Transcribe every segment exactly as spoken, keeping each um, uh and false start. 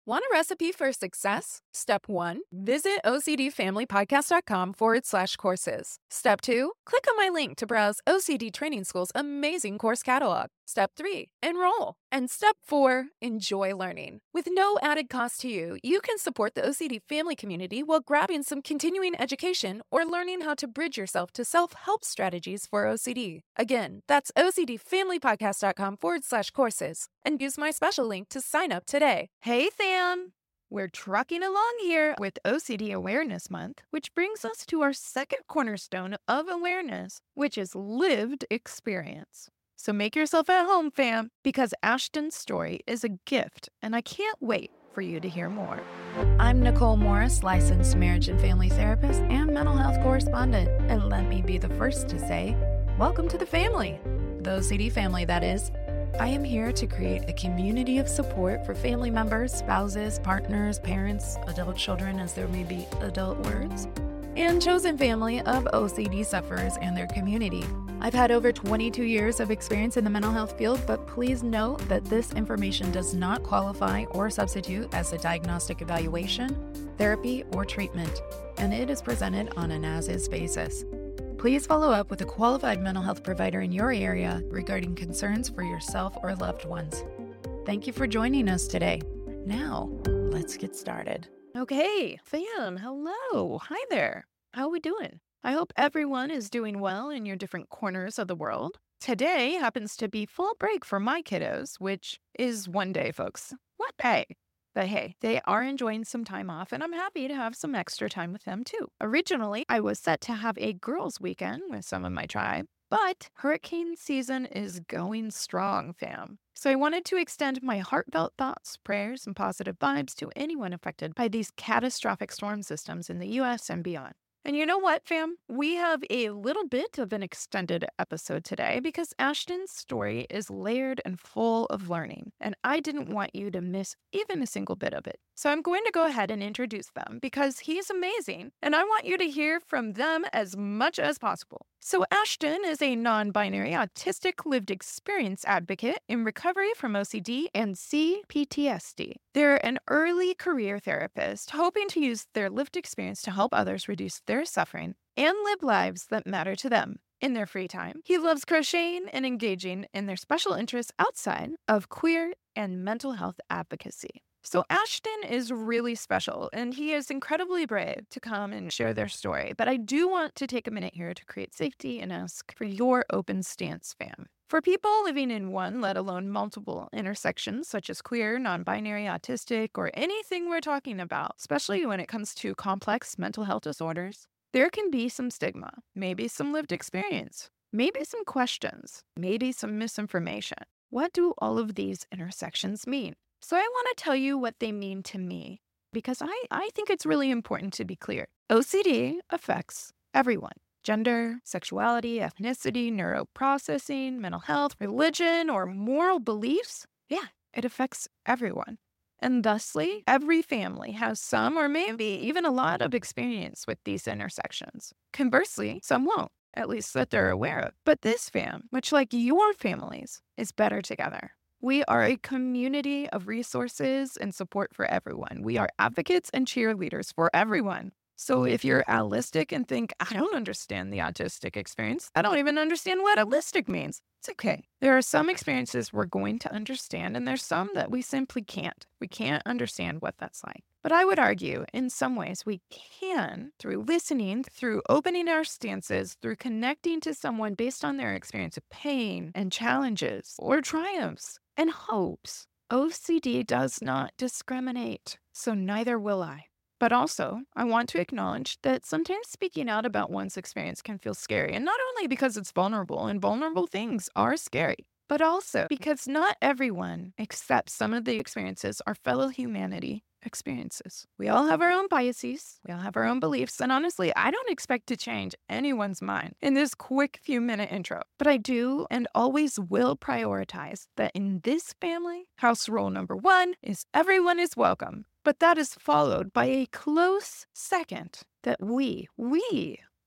Want a recipe for success? Step one, visit ocdfamilypodcast.com forward slash courses. Step two, click on my link to browse O C D Training School's amazing course catalog. Step three, enroll. And step four, enjoy learning. With no added cost to you, you can support the O C D family community while grabbing some continuing education or learning how to bridge yourself to self-help strategies for O C D. Again, that's ocdfamilypodcast.com forward slash courses. And use my special link to sign up today. Hey fam! We're trucking along here with O C D Awareness Month, which brings us to our second cornerstone of awareness, which is lived experience. So make yourself at home, fam, because Ashton's story is a gift, and I can't wait for you to hear more. I'm Nicole Morris, licensed marriage and family therapist and mental health correspondent. And let me be the first to say, welcome to the family. The O C D family, that is. I am here to create a community of support for family members, spouses, partners, parents, adult children, as there may be adult words, and chosen family of O C D sufferers and their community. I've had over twenty-two years of experience in the mental health field, but please note that this information does not qualify or substitute as a diagnostic evaluation, therapy, or treatment, and it is presented on an as-is basis. Please follow up with a qualified mental health provider in your area regarding concerns for yourself or loved ones. Thank you for joining us today. Now, let's get started. Okay, fam, hello. Hi there. How we doing? I hope everyone is doing well in your different corners of the world. Today happens to be fall break for my kiddos, which is one day, folks. What pay? But hey, they are enjoying some time off, and I'm happy to have some extra time with them too. Originally, I was set to have a girls' weekend with some of my tribe, but hurricane season is going strong, fam. So I wanted to extend my heartfelt thoughts, prayers, and positive vibes to anyone affected by these catastrophic storm systems in the U S and beyond. And you know what, fam? We have a little bit of an extended episode today because Ashton's story is layered and full of learning, and I didn't want you to miss even a single bit of it. So I'm going to go ahead and introduce them because he's amazing, and I want you to hear from them as much as possible. So Ashton is a non-binary autistic lived experience advocate in recovery from O C D and C P T S D. They're an early career therapist hoping to use their lived experience to help others reduce their suffering and live lives that matter to them. In their free time, he loves crocheting and engaging in their special interests outside of queer and mental health advocacy. So Ashton is really special, and he is incredibly brave to come and share their story. But I do want to take a minute here to create safety and ask for your open stance, fam. For people living in one, let alone multiple intersections, such as queer, non-binary, autistic, or anything we're talking about, especially when it comes to complex mental health disorders, there can be some stigma, maybe some lived experience, maybe some questions, maybe some misinformation. What do all of these intersections mean? So I want to tell you what they mean to me, because I, I think it's really important to be clear. O C D affects everyone. Gender, sexuality, ethnicity, neuroprocessing, mental health, religion, or moral beliefs. Yeah, it affects everyone. And thusly, every family has some or maybe even a lot of experience with these intersections. Conversely, some won't, at least that they're aware of. But this fam, much like your families, is better together. We are a community of resources and support for everyone. We are advocates and cheerleaders for everyone. So if you're allistic and think, I don't understand the autistic experience, I don't even understand what allistic means, it's okay. There are some experiences we're going to understand, and there's some that we simply can't. We can't understand what that's like. But I would argue, in some ways, we can, through listening, through opening our stances, through connecting to someone based on their experience of pain and challenges or triumphs and hopes. O C D does not discriminate, so neither will I. But also, I want to acknowledge that sometimes speaking out about one's experience can feel scary, and not only because it's vulnerable, and vulnerable things are scary, but also because not everyone accepts some of the experiences our fellow humanity experiences. We all have our own biases, we all have our own beliefs, and honestly, I don't expect to change anyone's mind in this quick few minute intro. But I do and always will prioritize that in this family, house rule number one is everyone is welcome. But that is followed by a close second that we, we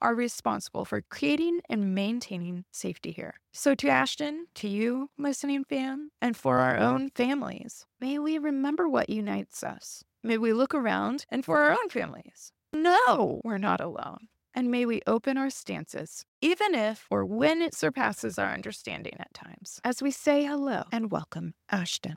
are responsible for creating and maintaining safety here. So to Ashton, to you, listening fam, and for our own families, may we remember what unites us. May we look around and for our own families, no, we're not alone. And may we open our stances, even if or when it surpasses our understanding at times, as we say hello and welcome Ashton.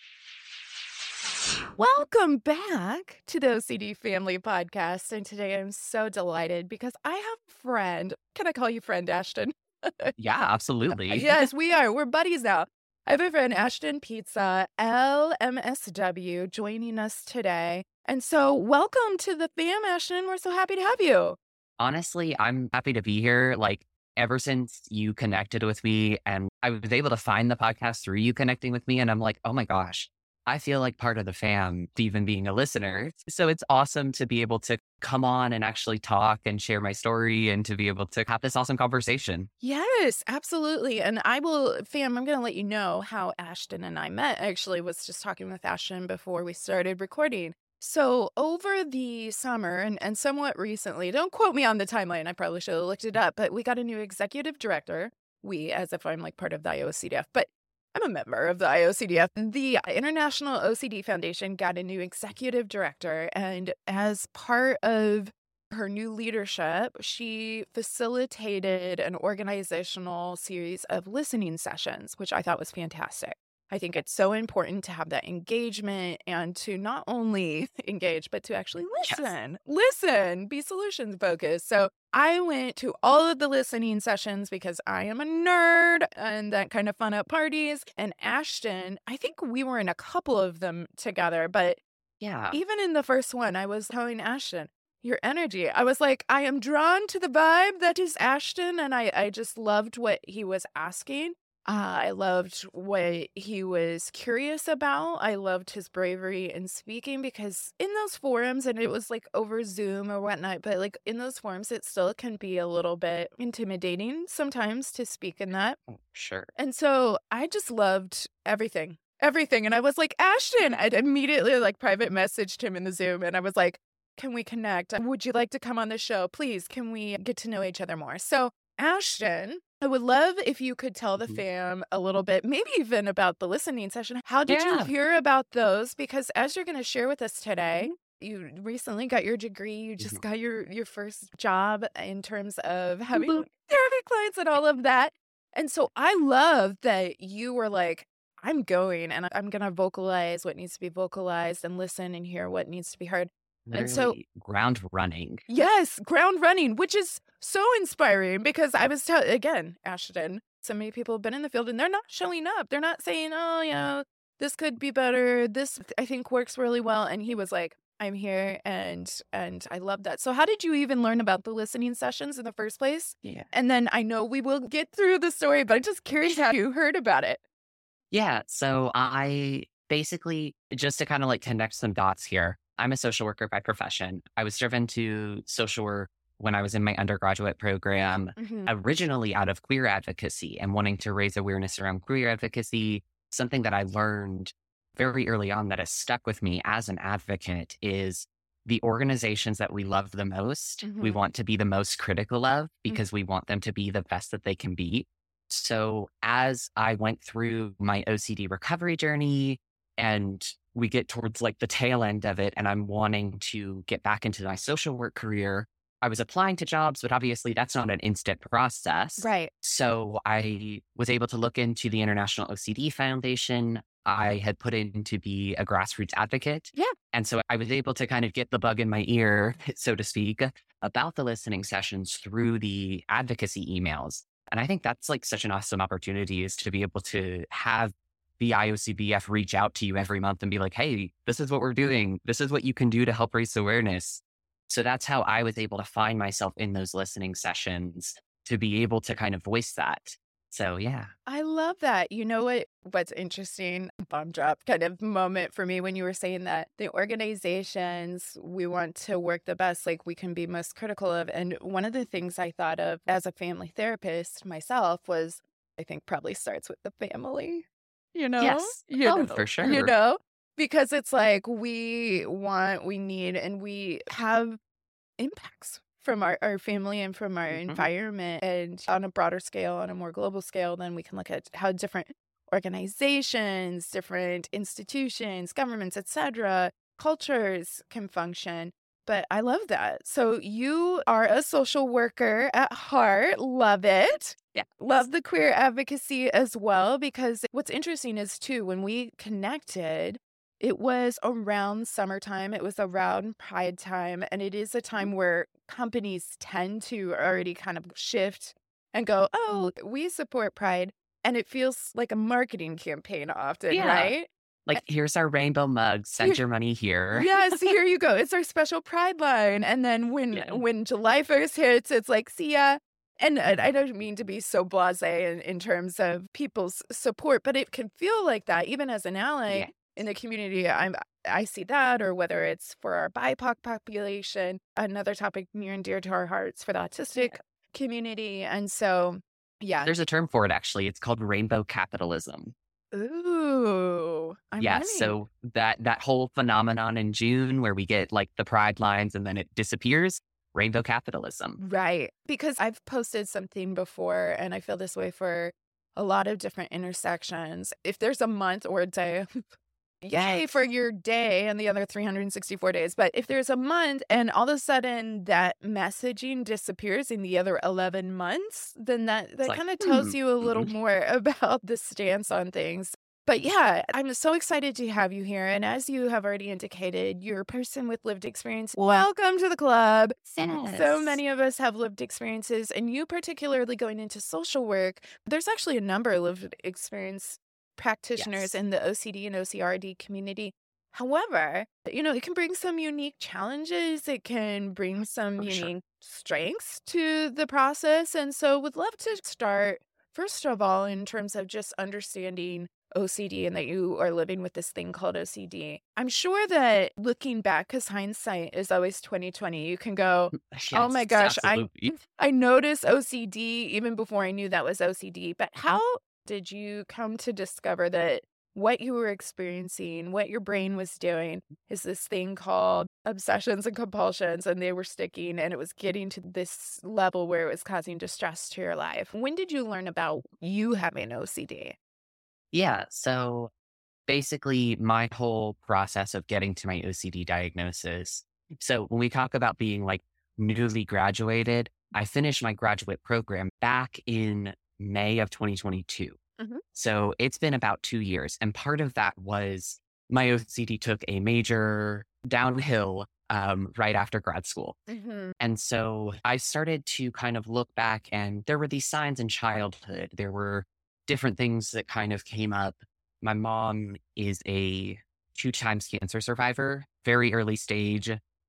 Welcome back to the O C D Family Podcast. And today I'm so delighted because I have a friend. Can I call you friend, Ashton? Yeah, absolutely. Yes, we are. We're buddies now. I have a friend, Ashton Pizza, L M S W, joining us today. And so welcome to the fam, Ashton. We're so happy to have you. Honestly, I'm happy to be here. Like, ever since you connected with me and I was able to find the podcast through you connecting with me, and I'm like, oh my gosh, I feel like part of the fam, even being a listener. So it's awesome to be able to come on and actually talk and share my story and to be able to have this awesome conversation. Yes, absolutely. And I will, fam, I'm going to let you know how Ashton and I met. I actually was just talking with Ashton before we started recording. So over the summer and, and somewhat recently, don't quote me on the timeline, I probably should have looked it up, but we got a new executive director. We, as if I'm like part of the I O C D F, but I'm a member of the I O C D F. The International O C D Foundation got a new executive director, and as part of her new leadership, she facilitated an organizational series of listening sessions, which I thought was fantastic. I think it's so important to have that engagement and to not only engage, but to actually listen, yes. listen, be solutions focused. So I went to all of the listening sessions because I am a nerd and that kind of fun at parties. And Ashton, I think we were in a couple of them together, but yeah, even in the first one, I was telling Ashton, your energy. I was like, I am drawn to the vibe that is Ashton. And I, I just loved what he was asking. Uh, I loved what he was curious about. I loved his bravery in speaking because in those forums, and it was like over Zoom or whatnot, but like in those forums, it still can be a little bit intimidating sometimes to speak in that. Oh, sure. And so I just loved everything, everything. And I was like, Ashton, I immediately like private messaged him in the Zoom and I was like, can we connect? Would you like to come on the show? Please, can we get to know each other more? So Ashton, I would love if you could tell the fam a little bit, maybe even about the listening session. How did Yeah. you hear about those? Because as you're going to share with us today, you recently got your degree. You just Mhm. got your, your first job in terms of having therapy clients and all of that. And so I love that you were like, I'm going and I'm going to vocalize what needs to be vocalized and listen and hear what needs to be heard. Literally And so, ground running. yes, ground running, which is so inspiring because I was, tell again, Ashton, so many people have been in the field and they're not showing up. They're not saying, oh, you know, this could be better. This, I think, works really well. And he was like, I'm here and and I love that. So how did you even learn about the listening sessions in the first place? Yeah. And then I know we will get through the story, but I'm just curious how you heard about it. Yeah. So I basically, just to kind of like connect some dots here, I'm a social worker by profession. I was driven to social work when I was in my undergraduate program, Mhm. originally out of queer advocacy and wanting to raise awareness around queer advocacy. Something that I learned very early on that has stuck with me as an advocate is the organizations that we love the most, we Mhm. want to be the most critical of because we want them to be the best that they can be. So as I went through my O C D recovery journey and we get towards like the tail end of it and I'm wanting to get back into my social work career, I was applying to jobs, but obviously that's not an instant process. Right. So I was able to look into the International O C D Foundation. I had put in to be a grassroots advocate. Yeah. And so I was able to kind of get the bug in my ear, so to speak, about the listening sessions through the advocacy emails. And I think that's like such an awesome opportunity is to be able to have the I O C D F reach out to you every month and be like, hey, this is what we're doing. This is what you can do to help raise awareness. So that's how I was able to find myself in those listening sessions to be able to kind of voice that. So, yeah. I love that. You know what? What's interesting, bomb drop kind of moment for me when you were saying that the organizations we want to work the best, like we can be most critical of. And one of the things I thought of as a family therapist myself was, I think probably starts with the family. You know? Yes. You Oh, know, for sure. You know? Because it's like we want, we need, and we have impacts from our, our family and from our Mhm. environment. And on a broader scale, on a more global scale, then we can look at how different organizations, different institutions, governments, et cetera, cultures can function. But I love that. So you are a social worker at heart. Love it. Yeah. Love the queer advocacy as well, because what's interesting is too, when we connected, it was around summertime. It was around Pride time. And it is a time where companies tend to already kind of shift and go, oh, we support Pride. And it feels like a marketing campaign often, Yeah. right? Like, here's our rainbow mug. Send your money here. Yes, here you go. It's our special Pride line. And then when Yeah. when July first hits, it's like, see ya. And I I don't mean to be so blasé in, in terms of people's support, but it can feel like that even as an ally Yeah. in the community. I'm I see that, or whether it's for our B I P O C population, another topic near and dear to our hearts for the autistic community. And so, yeah. There's a term for it, actually. It's called rainbow capitalism. Ooh, I'm Yes. running. So that that whole phenomenon in June where we get like the pride lines and then it disappears, rainbow capitalism. Right. Because I've posted something before, and I feel this way for a lot of different intersections. If there's a month or a day, yay for your day and the other three hundred sixty-four days. But if there's a month and all of a sudden that messaging disappears in the other eleven months, then that, that like, kind of tells hmm, you a little mhm. more about the stance on things. But yeah, I'm so excited to have you here. And as you have already indicated, you're a person with lived experience. Welcome to the club. So Yes. many of us have lived experiences, and you particularly going into social work. There's actually a number of lived experience practitioners Yes. in the O C D and O C R D community. However, you know, it can bring some unique challenges. It can bring some For sure. unique strengths to the process. And so would love to start, first of all, in terms of just understanding O C D and that you are living with this thing called O C D. I'm sure that looking back, because hindsight is always twenty twenty, you can go, oh my Yes, gosh, I absolutely. I noticed O C D even before I knew that was O C D. But how did you come to discover that what you were experiencing, what your brain was doing, is this thing called obsessions and compulsions, and they were sticking, and it was getting to this level where it was causing distress to your life? When did you learn about you having O C D? Yeah. So basically, my whole process of getting to my O C D diagnosis. So when we talk about being like newly graduated, I finished my graduate program back in May of twenty twenty-two. Mhm. So it's been about two years. And part of that was my O C D took a major downhill um, right after grad school. Mm-hmm. And so I started to kind of look back, and there were these signs in childhood. There were different things that kind of came up. My mom is a two times cancer survivor, very early stage.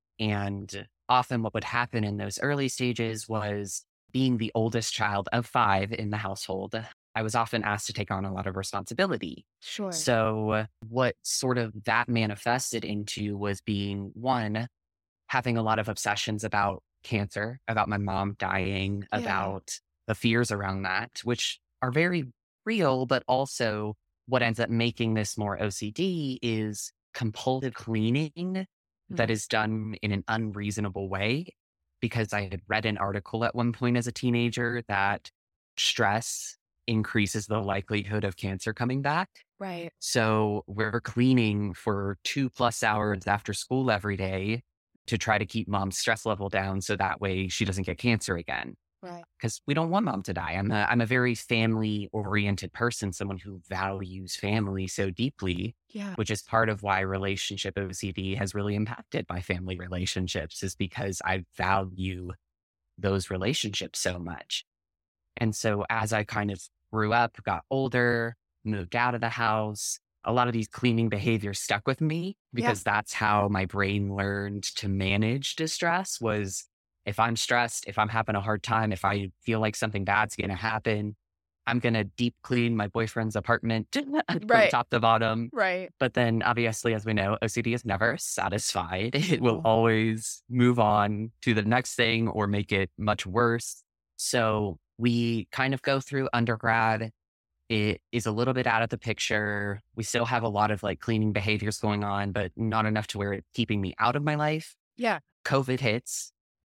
And often what would happen in those early stages was, being the oldest child of five in the household, I was often asked to take on a lot of responsibility. Sure. So what sort of that manifested into was being, one, having a lot of obsessions about cancer, about my mom dying, Yeah. about the fears around that, which are very real, but also what ends up making this more O C D is compulsive cleaning that Mm. is done in an unreasonable way. Because I had read an article at one point as a teenager that stress increases the likelihood of cancer coming back. Right. So we're cleaning for two plus hours after school every day to try to keep mom's stress level down so that way she doesn't get cancer again. Right. Because we don't want mom to die. I'm a, I'm a very family oriented person, someone who values family so deeply, Yeah. which is part of why relationship O C D has really impacted my family relationships, is because I value those relationships so much. And so as I kind of grew up, got older, moved out of the house, a lot of these cleaning behaviors stuck with me because that's how my brain learned to manage distress. Was, if I'm stressed, if I'm having a hard time, if I feel like something bad's going to happen, I'm going to deep clean my boyfriend's apartment from Right. top to bottom. Right. But then obviously, as we know, O C D is never satisfied. It will No. always move on to the next thing or make it much worse. So we kind of go through undergrad. It is a little bit out of the picture. We still have a lot of like cleaning behaviors going on, but not enough to where it's keeping me out of my life. Yeah. COVID hits.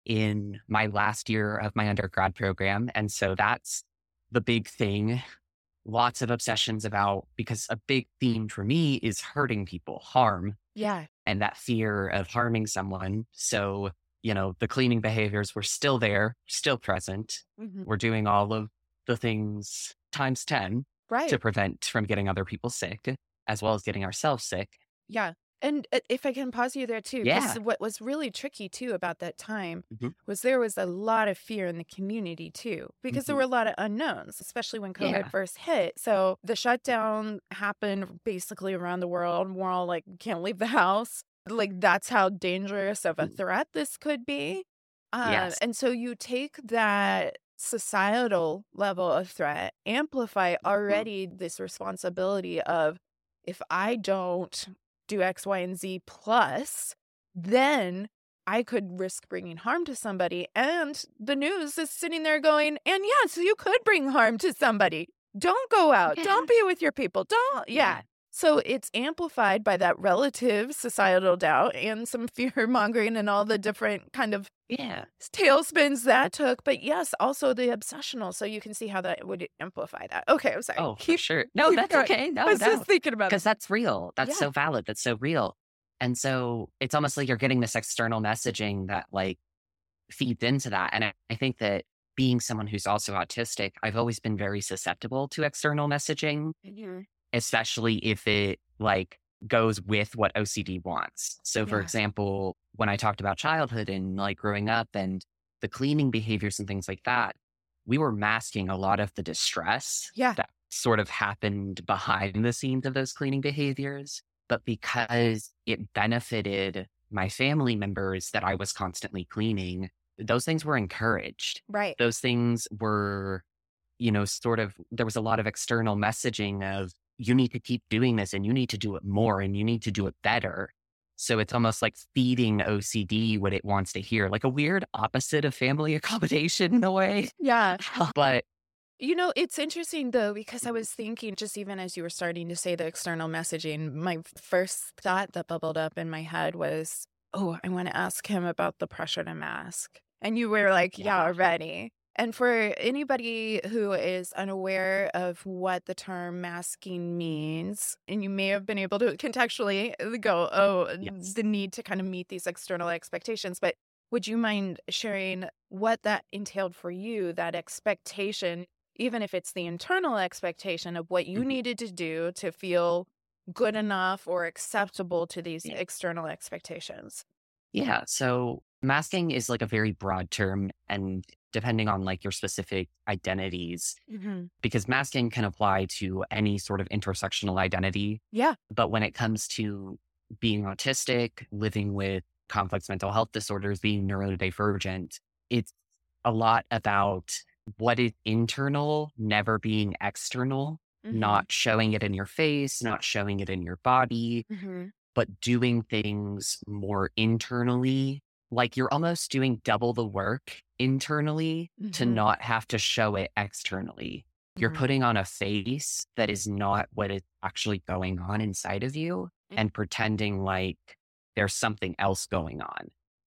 in my last year of my undergrad program. And so that's the big thing. Lots of obsessions about, because a big theme for me is hurting people, harm, Yeah. and that fear of harming someone. So, you know, the cleaning behaviors were still there, still present. Mhm. We're doing all of the things times ten to Right. prevent from getting other people sick, as well as getting ourselves sick. Yeah. And uh, if I can pause you there too, because Yeah. what was really tricky too about that time Mhm. was there was a lot of fear in the community too, because there Mhm. were a lot of unknowns, especially when COVID Yeah. first hit. So the shutdown happened basically around the world. We're all like, can't leave the house. Like, that's how dangerous of a Mhm. threat this could be. Uh, Yes. and so you take that societal level of threat, amplify Mhm. already this responsibility of, if I don't do X, Y, and Z plus, then I could risk bringing harm to somebody. And the news is sitting there going, and yes, you could bring harm to somebody. Don't go out. Yeah. Don't be with your people. Don't. Yeah. Yeah. So it's amplified by that relative societal doubt and some fear mongering and all the different kind of Yeah. tailspins that took. But yes, also the obsessional. So you can see how that would amplify that. Okay, I'm sorry. Oh, for Keep, sure. No, keep that's going. okay. I No, was no. just thinking about it. Because that's real. That's Yeah. so valid. That's so real. And so it's almost like you're getting this external messaging that like feeds into that. And I, I think that being someone who's also autistic, I've always been very susceptible to external messaging, Mhm. especially if it like goes with what O C D wants. So for Yeah. example, when I talked about childhood and like growing up and the cleaning behaviors and things like that, we were masking a lot of the distress Yeah. that sort of happened behind the scenes of those cleaning behaviors. But because it benefited my family members that I was constantly cleaning, those things were encouraged. Right. Those things were, you know, sort of, there was a lot of external messaging of, you need to keep doing this and you need to do it more and you need to do it better. So it's almost like feeding O C D what it wants to hear, like a weird opposite of family accommodation in a way. Yeah. But You know, it's interesting though, because I was thinking, just even as you were starting to say the external messaging, my first thought that bubbled up in my head was, oh, I want to ask him about the pressure to mask. And you were like, yeah, yeah, already. And for anybody who is unaware of what the term masking means, and you may have been able to contextually go, oh, yes. the need to kind of meet these external expectations. But would you mind sharing what that entailed for you, that expectation, even if it's the internal expectation of what you Mhm. needed to do to feel good enough or acceptable to these Yeah. external expectations? Yeah. So masking is like a very broad term and depending on like your specific identities, Mm-hmm. because masking can apply to any sort of intersectional identity. Yeah. But when it comes to being autistic, living with complex mental health disorders, being neurodivergent, it's a lot about what is internal, never being external, Mm-hmm. not showing it in your face, not showing it in your body, Mm-hmm. but doing things more internally. Like you're almost doing double the work internally to Mhm. not have to show it externally. You're Mhm. putting on a face that is not what is actually going on inside of you Mm. and pretending like there's something else going on.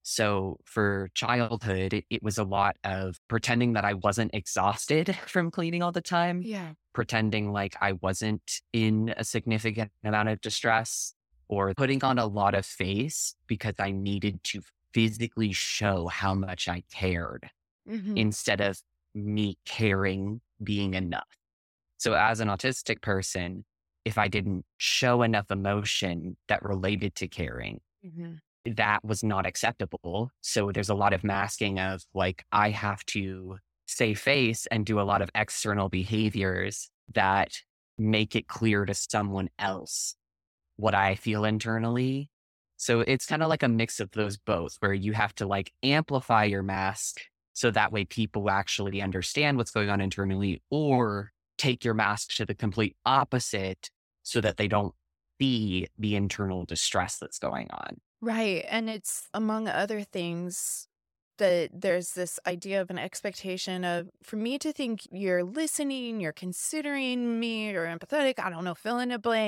So for childhood, it, it was a lot of pretending that I wasn't exhausted from cleaning all the time, Yeah. pretending like I wasn't in a significant amount of distress, or putting on a lot of face because I needed to physically show how much I cared Mm-hmm. instead of me caring being enough. So as an autistic person, if I didn't show enough emotion that related to caring, Mm-hmm. that was not acceptable. So there's a lot of masking of like, I have to save face and do a lot of external behaviors that make it clear to someone else what I feel internally. So it's kind of like a mix of those both, where you have to like amplify your mask so that way people actually understand what's going on internally, or take your mask to the complete opposite so that they don't see the internal distress that's going on. Right. And it's, among other things, that there's this idea of an expectation of, for me to think you're listening, you're considering me, you're empathetic, I don't know, fill in a blank.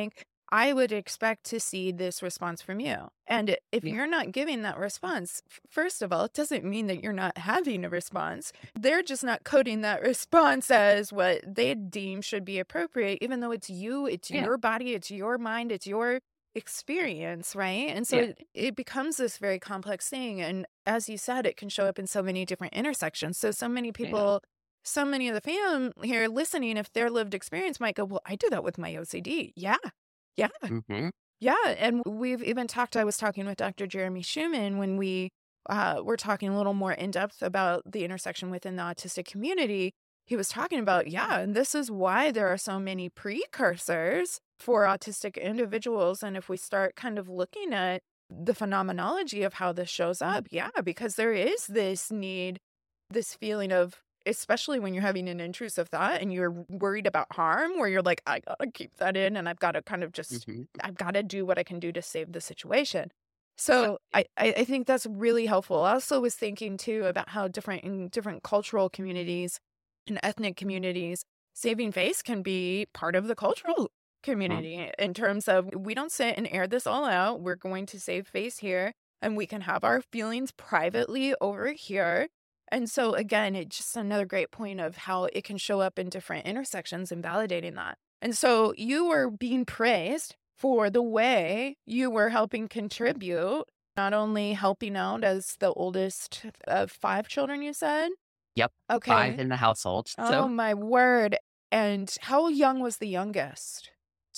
I would expect to see this response from you. And if Yeah. you're not giving that response, f- first of all, it doesn't mean that you're not having a response. They're just not coding that response as what they deem should be appropriate, even though it's you, it's Yeah. your body, it's your mind, it's your experience, right? And so Yeah. it, it becomes this very complex thing. And as you said, it can show up in so many different intersections. So, so many Yeah. people, so many of the fam here listening, if their lived experience might go, well, I do that with my O C D. Yeah. Yeah. hmm Yeah. And we've even talked, I was talking with Doctor Jeremy Schumann when we uh, were talking a little more in depth about the intersection within the autistic community. He was talking about, yeah, and this is why there are so many precursors for autistic individuals. And if we start kind of looking at the phenomenology of how this shows up, yeah, because there is this need, this feeling of, especially when you're having an intrusive thought and you're worried about harm, where you're like, I gotta keep that in and I've got to kind of just, hmm I've got to do what I can do to save the situation. So I, I I think that's really helpful. I also was thinking too about how different in different cultural communities and ethnic communities, saving face can be part of the cultural community in terms of we don't sit and air this all out. We're going to save face here and we can have our feelings privately over here. And so again, it's just another great point of how it can show up in different intersections and validating that. And so you were being praised for the way you were helping contribute, not only helping out as the oldest of five children, you said? Yep. Okay. Five in the household. Oh So, my word. And how young was the youngest?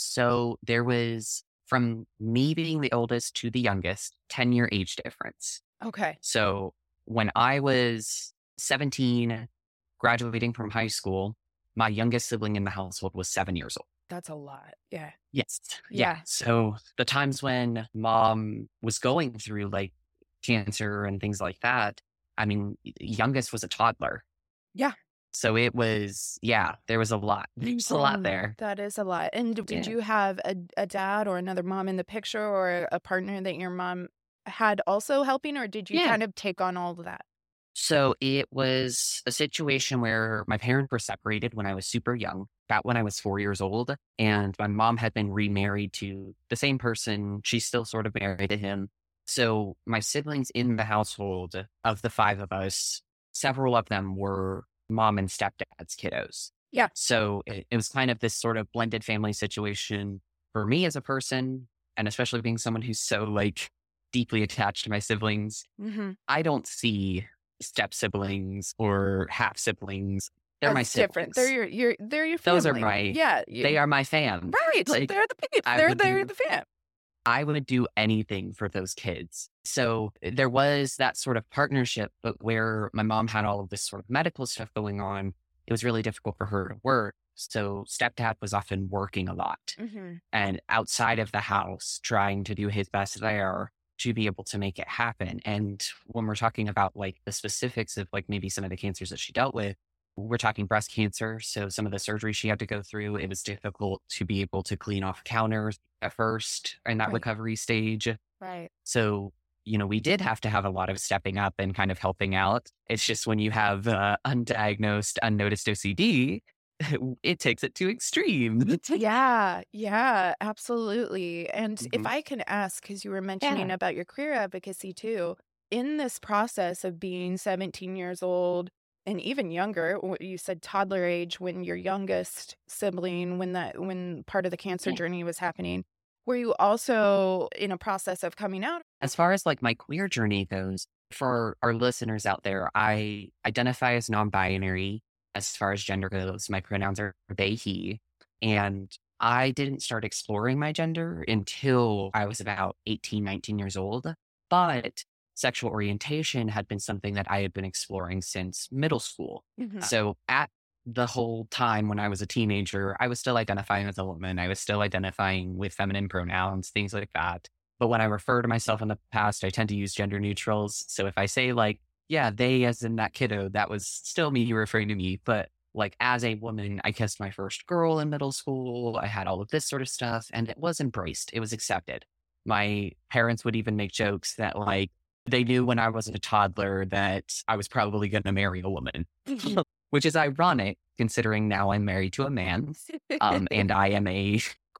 so there was from me being the oldest to the youngest, ten year age difference. Okay. So when I was seventeen, graduating from high school, my youngest sibling in the household was seven years old. That's a lot. Yeah. Yes. Yeah. Yeah. So the times when mom was going through like cancer and things like that, I mean, y- youngest was a toddler. Yeah. So it was, yeah, there was a lot. There's a lot Um, there. That is a lot. And d- did Yeah. you have a, a dad or another mom in the picture or a partner that your mom had also helping, or did you Yeah. kind of take on all of that? So it was a situation where my parents were separated when I was super young, about when I was four years old. And my mom had been remarried to the same person. She's still sort of married to him. So my siblings in the household, of the five of us, several of them were mom and stepdad's kiddos. Yeah. So it, it was kind of this sort of blended family situation for me as a person, and especially being someone who's so like deeply attached to my siblings. Mm-hmm. I don't see step siblings or half siblings. They're my That's siblings. different. They're your, your, they're your Those are family. my- Yeah. you- They are my fam. right. like, they're the peeps. I They're, would they're do- the fam. I would do anything for those kids. So there was that sort of partnership, but where my mom had all of this sort of medical stuff going on, it was really difficult for her to work. So stepdad was often working a lot Mm-hmm. and outside of the house, trying to do his best there to be able to make it happen. And when we're talking about like the specifics of like maybe some of the cancers that she dealt with, we're talking breast cancer. So some of the surgery she had to go through, it was difficult to be able to clean off counters at first in that Right. recovery stage. Right. So, you know, we did have to have a lot of stepping up and kind of helping out. It's just when you have uh, undiagnosed, unnoticed O C D, it takes it to extreme. Yeah, yeah, absolutely. And if Mhm. I can ask, because you were mentioning Yeah. about your career advocacy too, in this process of being seventeen years old and even younger, wh- you said toddler age when your youngest sibling, when that when part of the cancer Yeah. journey was happening, were you also in a process of coming out? As far as like my queer journey goes, for our listeners out there, I identify as non-binary as far as gender goes. My pronouns are they, he. And I didn't start exploring my gender until I was about eighteen, nineteen years old. But sexual orientation had been something that I had been exploring since middle school. Mhm. So at the whole time when I was a teenager, I was still identifying as a woman. I was still identifying with feminine pronouns, things like that. But when I refer to myself in the past, I tend to use gender neutrals. So if I say like, yeah, they as in that kiddo, that was still me referring to me. But like as a woman, I kissed my first girl in middle school. I had all of this sort of stuff and it was embraced. It was accepted. My parents would even make jokes that like they knew when I was a toddler that I was probably going to marry a woman, which is ironic considering now I'm married to a man um, and I am a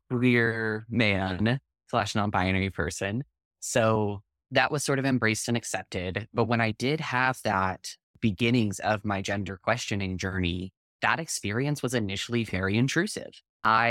queer man slash non-binary person. So that was sort of embraced and accepted. But when I did have that beginnings of my gender questioning journey, that experience was initially very intrusive.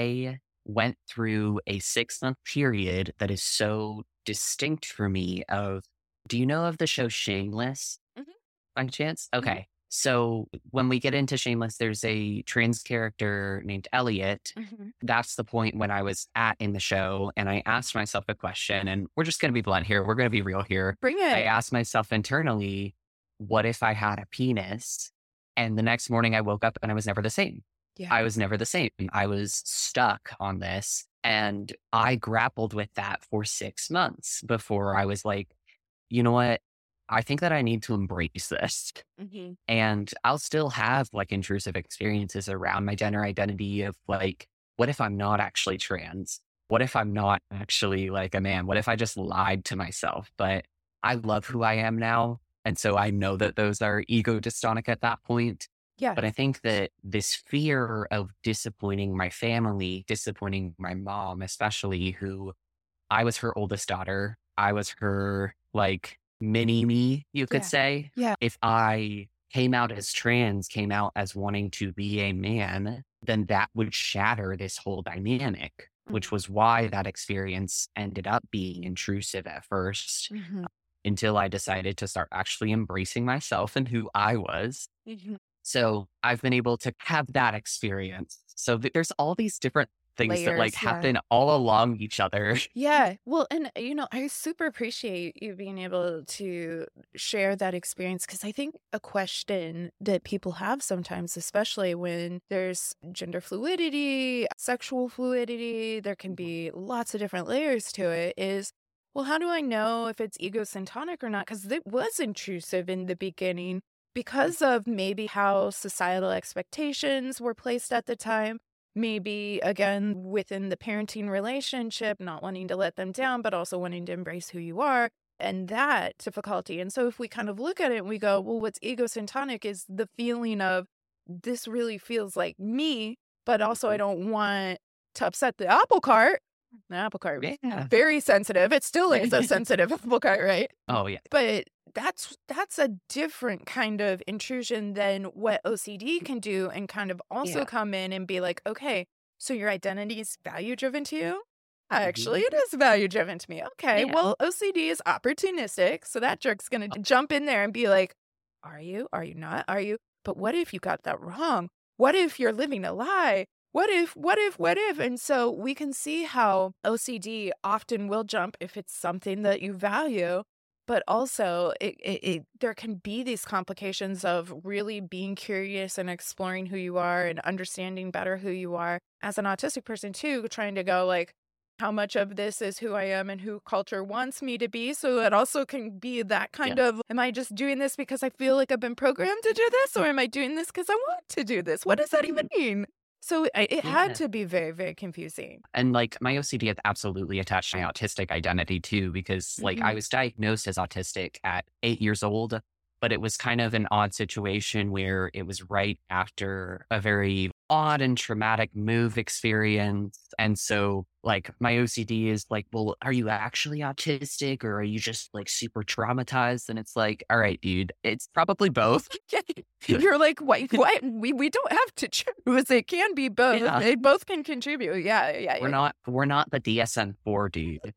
I went through a six month period that is so distinct for me of, do you know of the show Shameless Mhm. by chance? Mhm. Okay. So when we get into Shameless, there's a trans character named Elliot. Mhm. That's the point when I was at in the show. And I asked myself a question, and we're just going to be blunt here. We're going to be real here. Bring I it. asked myself internally, what if I had a penis? And the next morning I woke up and I was never the same. Yeah. I was never the same. I was stuck on this. And I grappled with that for six months before I was like, you know what? I think that I need to embrace this. Mhm. And I'll still have like intrusive experiences around my gender identity of like, what if I'm not actually trans? What if I'm not actually like a man? What if I just lied to myself? But I love who I am now. And so I know that those are ego dystonic at that point. Yeah. But I think that this fear of disappointing my family, disappointing my mom, especially, who I was her oldest daughter. I was her like mini me, you could Yeah. say. Yeah. If I came out as trans, came out as wanting to be a man, then that would shatter this whole dynamic, which Mhm. was why that experience ended up being intrusive at first Mhm. until I decided to start actually embracing myself and who I was. Mhm. So I've been able to have that experience. So th- there's all these different things that like Layers, yeah. happen all along each other. Yeah. Well, and you know, I super appreciate you being able to share that experience, because I think a question that people have sometimes, especially when there's gender fluidity, sexual fluidity, there can be lots of different layers to it, is, well, how do I know if it's egocentric or not? Because it was intrusive in the beginning because of maybe how societal expectations were placed at the time. Maybe, again, within the parenting relationship, not wanting to let them down, but also wanting to embrace who you are, and that difficulty. And so if we kind of look at it and we go, well, what's egocentric is the feeling of, this really feels like me, but also I don't want to upset the apple cart. The apple cart was Yeah. very sensitive. It still is a sensitive apple cart, right? Oh, yeah. But that's that's a different kind of intrusion than what O C D can do, and kind of also Yeah. come in and be like, okay, so your identity is value driven to you? Actually, Mhm. it is value driven to me. Okay, Yeah. well, O C D is opportunistic. So that jerk's going to jump in there and be like, are you? Are you not? Are you? But what if you got that wrong? What if you're living a lie? What if, what if, what if? And so we can see how O C D often will jump if it's something that you value, but also it, it, it there can be these complications of really being curious and exploring who you are and understanding better who you are as an autistic person too, trying to go like, how much of this is who I am and who culture wants me to be? So it also can be that kind of, am I just doing this because I feel like I've been programmed to do this? Or am I doing this because I want to do this? What does that even mean? So I, it Yeah. had to be very, very confusing. And like my O C D has absolutely attached to my autistic identity too, because like I Mhm. was diagnosed as autistic at eight years old, but it was kind of an odd situation where it was right after a very odd and traumatic move experience. And so like my O C D is like, well, are you actually autistic or are you just like super traumatized? And it's like, all right, dude, it's probably both. You're like, what? What? We we don't have to choose. It can be both. Yeah. They both can contribute. Yeah, yeah, We're yeah. not, we're not the D S M four dude.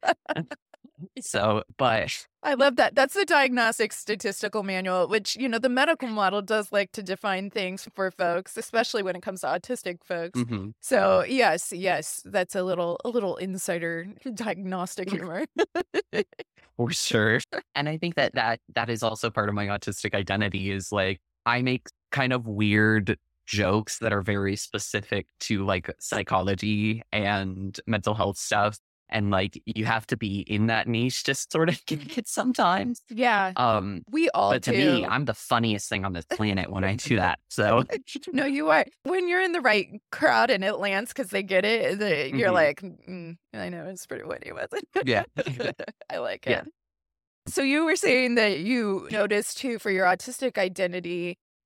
So, but I love that. That's the diagnostic statistical manual, which, you know, the medical model does like to define things for folks, especially when it comes to autistic folks. mhm. So yes, yes, that's a little a little insider diagnostic humor. For sure. And I think that, that that is also part of my autistic identity is like, I make kind of weird jokes that are very specific to like psychology and mental health stuff. And like, you have to be in that niche to sort of get it sometimes. Yeah, Um, we all but to do. me, I'm the funniest thing on this planet when I do that. So No, you are. When you're in the right crowd and it lands because they get it, the, you're Mhm. like, mm, I know, it's pretty witty, wasn't it? yeah. I like it. Yeah. So you were saying that you noticed too for your autistic identity,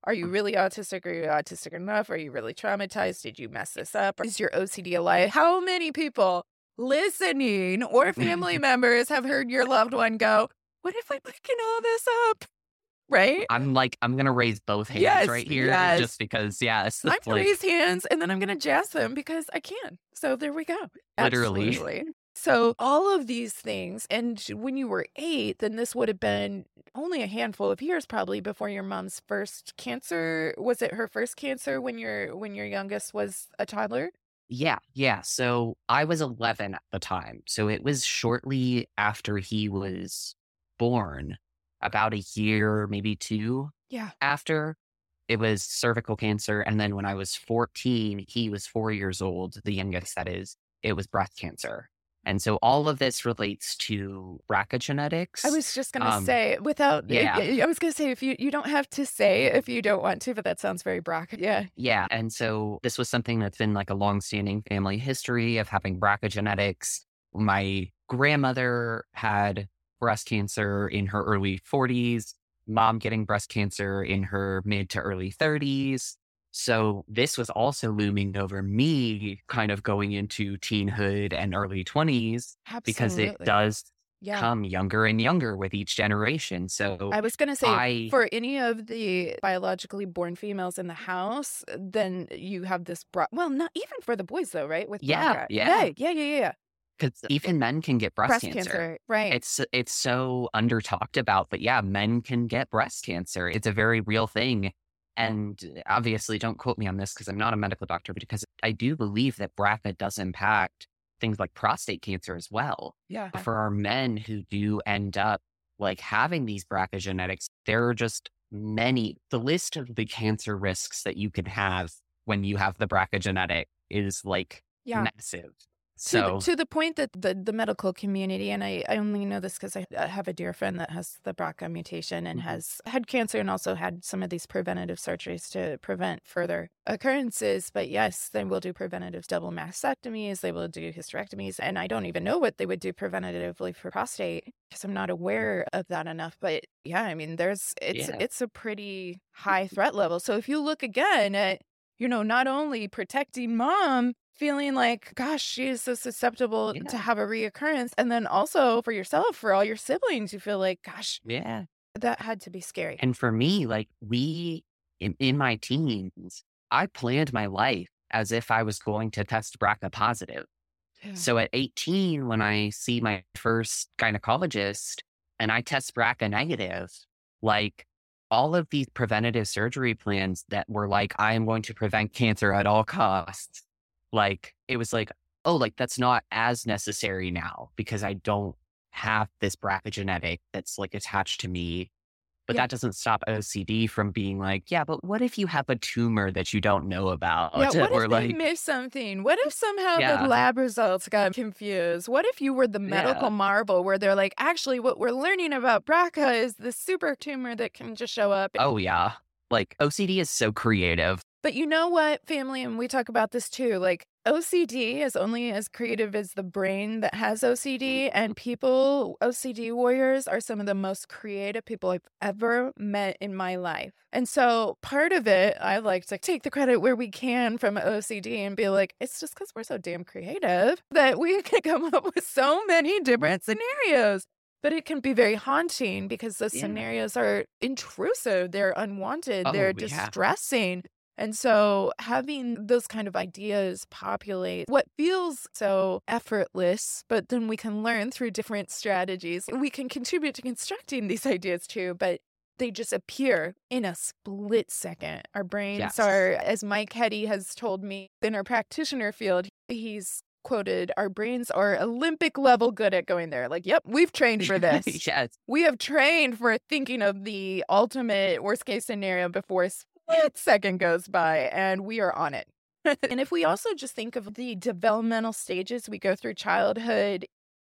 Are you really autistic? Are you autistic enough? Are you really traumatized? Did you mess this up? Is your O C D alive? How many people listening or family members have heard your loved one go, what if I'm making all this up? Right? I'm like, I'm going to raise both hands Yes, right here yes. just because, yes. I'm Like, going to raise hands and then I'm going to jazz them because I can. So there we go. literally. Absolutely. So all of these things, and when you were eight, then this would have been only a handful of years probably before your mom's first cancer. Was it her first cancer when your when your youngest was a toddler? Yeah, yeah. So I was eleven at the time. So it was shortly after he was born, about a year, maybe two Yeah. after. It was cervical cancer. And then when I was fourteen, he was four years old, the youngest that is, it was breast cancer. And so all of this relates to B R C A genetics. I was just going to Um, say, without, yeah. I I was going to say, if you, you don't have to say if you don't want to, but that sounds very Brock. Yeah. Yeah. And so this was something that's been like a longstanding family history of having B R C A genetics. My grandmother had breast cancer in her early forties, mom getting breast cancer in her mid to early thirties. So this was also looming over me kind of going into teenhood and early twenties because it Absolutely. does Yeah. come younger and younger with each generation. So I was going to say, I, for any of the biologically born females in the house, then you have this, bro- well, not even for the boys though, right? With Yeah, B R C A. yeah. Yeah, yeah, yeah, yeah. because even men can get breast, Breast cancer. cancer, right. It's it's so under talked about, but yeah, men can get breast cancer. It's a very real thing. And obviously, don't quote me on this because I'm not a medical doctor, but because I do believe that B R C A does impact things like prostate cancer as well. Yeah. For our men who do end up like having these B R C A genetics, there are just many. The list of the cancer risks that you could have when you have the B R C A genetic is like Yeah. massive. To, So the, to the point that the, the medical community, and I, I only know this because I, I have a dear friend that has the B R C A mutation and Mhm. has had cancer and also had some of these preventative surgeries to prevent further occurrences. But yes, they will do preventative double mastectomies. They will do hysterectomies. And I don't even know what they would do preventatively for prostate because I'm not aware of that enough. But yeah, I mean, there's it's Yeah. it's a pretty high threat level. So if you look again at, you know, not only protecting mom, feeling like, gosh, she is so susceptible Yeah. to have a reoccurrence. And then also for yourself, for all your siblings, you feel like, gosh, yeah. that had to be scary. And for me, like we in, in my teens, I planned my life as if I was going to test B R C A positive. Yeah. So at eighteen, when I see my first gynecologist and I test B R C A negative, like all of these preventative surgery plans that were like, I am going to prevent cancer at all costs. Like, it was like, oh, like that's not as necessary now because I don't have this B R C A genetic that's like attached to me. But Yeah. that doesn't stop O C D from being like, yeah, but what if you have a tumor that you don't know about? Yeah, what or if they like, missed something? What if somehow Yeah. the lab results got confused? What if you were the medical Yeah. marvel where they're like, actually, what we're learning about B R C A is the super tumor that can just show up? oh yeah, like O C D is so creative. But you know what, family, and we talk about this too, like O C D is only as creative as the brain that has O C D, and people, O C D warriors, are some of the most creative people I've ever met in my life. And so part of it, I like to take the credit where we can from O C D and be like, it's just because we're so damn creative that we can come up with so many different scenarios. But it can be very haunting because those Yeah. scenarios are intrusive, they're unwanted, Oh, they're yeah. distressing. And so having those kind of ideas populate what feels so effortless, but then we can learn through different strategies. We can contribute to constructing these ideas too, but they just appear in a split second. Our brains Yes. are, as Mike Hetty has told me in our practitioner field, he's quoted, our brains are Olympic level good at going there. Like, yep, we've trained for this. yes. We have trained for thinking of the ultimate worst case scenario before a split second goes by, and we are on it. And if we also just think of the developmental stages we go through childhood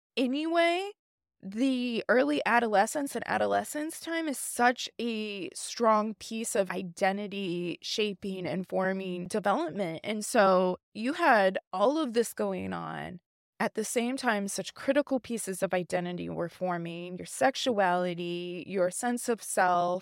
anyway, the early adolescence and adolescence time is such a strong piece of identity shaping and forming development. And so you had all of this going on. At the same time, such critical pieces of identity were forming: your sexuality, your sense of self,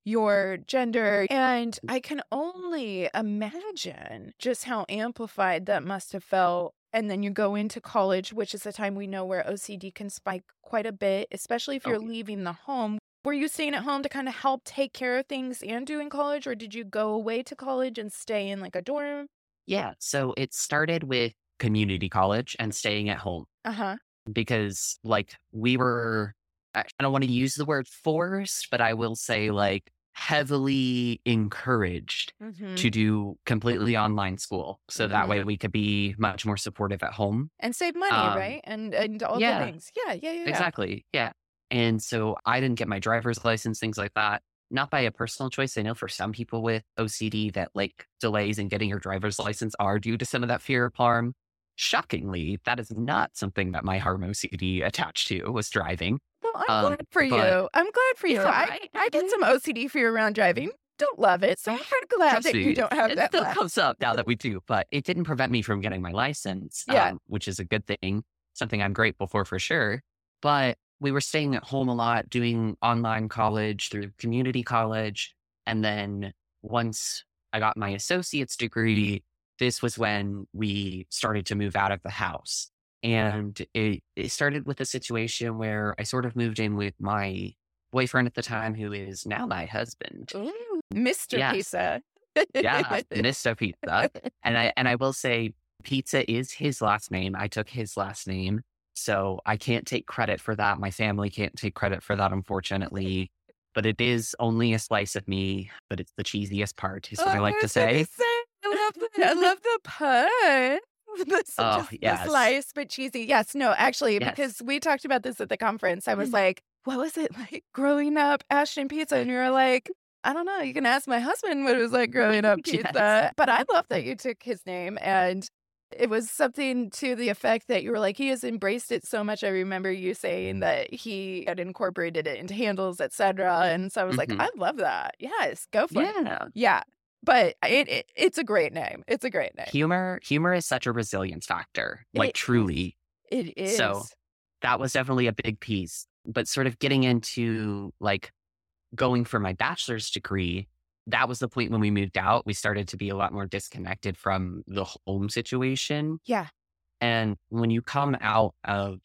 your gender. And I can only imagine just how amplified that must have felt. And then you go into college, which is a time we know where O C D can spike quite a bit, especially if you're Oh, leaving the home. Were you staying at home to kind of help take care of things and doing college, or did you go away to college and stay in like a dorm? yeah. So it started with community college and staying at home Uh-huh. because, like, we were, I I don't want to use the word forced, but I will say, like, heavily encouraged Mm-hmm. to do completely online school. So that Mm-hmm. way we could be much more supportive at home. And save money, Um, right? And and all the yeah, things. Yeah, yeah, yeah, yeah. exactly. Yeah. And so I didn't get my driver's license, things like that. Not by a personal choice. I know for some people with O C D that like delays in getting your driver's license are due to some of that fear of harm. Shockingly, that is not something that my harm O C D attached to was driving. Well, I'm Um, glad for but you. I'm glad for you. it's all I right. I get some O C D fear around driving. Don't love it. So I'm glad Trust that you me, don't have it that still left. comes up now that we do, but it didn't prevent me from getting my license, Yeah. um, which is a good thing, something I'm grateful for for sure. But we were staying at home a lot, doing online college through community college. And then once I got my associate's degree, this was when we started to move out of the house. And it, it started with a situation where I sort of moved in with my boyfriend at the time, who is now my husband. Ooh, Mister Yes. Pizza. Yeah, Mister Pizza. And I and I will say pizza is his last name. I took his last name. So I can't take credit for that. My family can't take credit for that, unfortunately. But it is only a slice of me, but it's the cheesiest part, is what Oh, I I like to was gonna say. say, I love the, I love the pun. That's Oh, just the yes. slice, but cheesy. Yes, no, actually, Yes. because we talked about this at the conference. I was like, what was it like growing up Ashton Pizza? And you were like, I don't know. You can ask my husband what it was like growing up Yes. pizza. But I love that you took his name, and it was something to the effect that you were like, he has embraced it so much. I remember you saying that he had incorporated it into handles, et cetera. And so I was like, Mhm. I love that. Yes, go for it. Yeah. Yeah. But it, it it's a great name. It's a great name. Humor, humor is such a resilience factor, like It is. truly. It is. So that was definitely a big piece. But sort of getting into like going for my bachelor's degree, that was the point when we moved out. We started to be a lot more disconnected from the home situation. Yeah. And when you come out of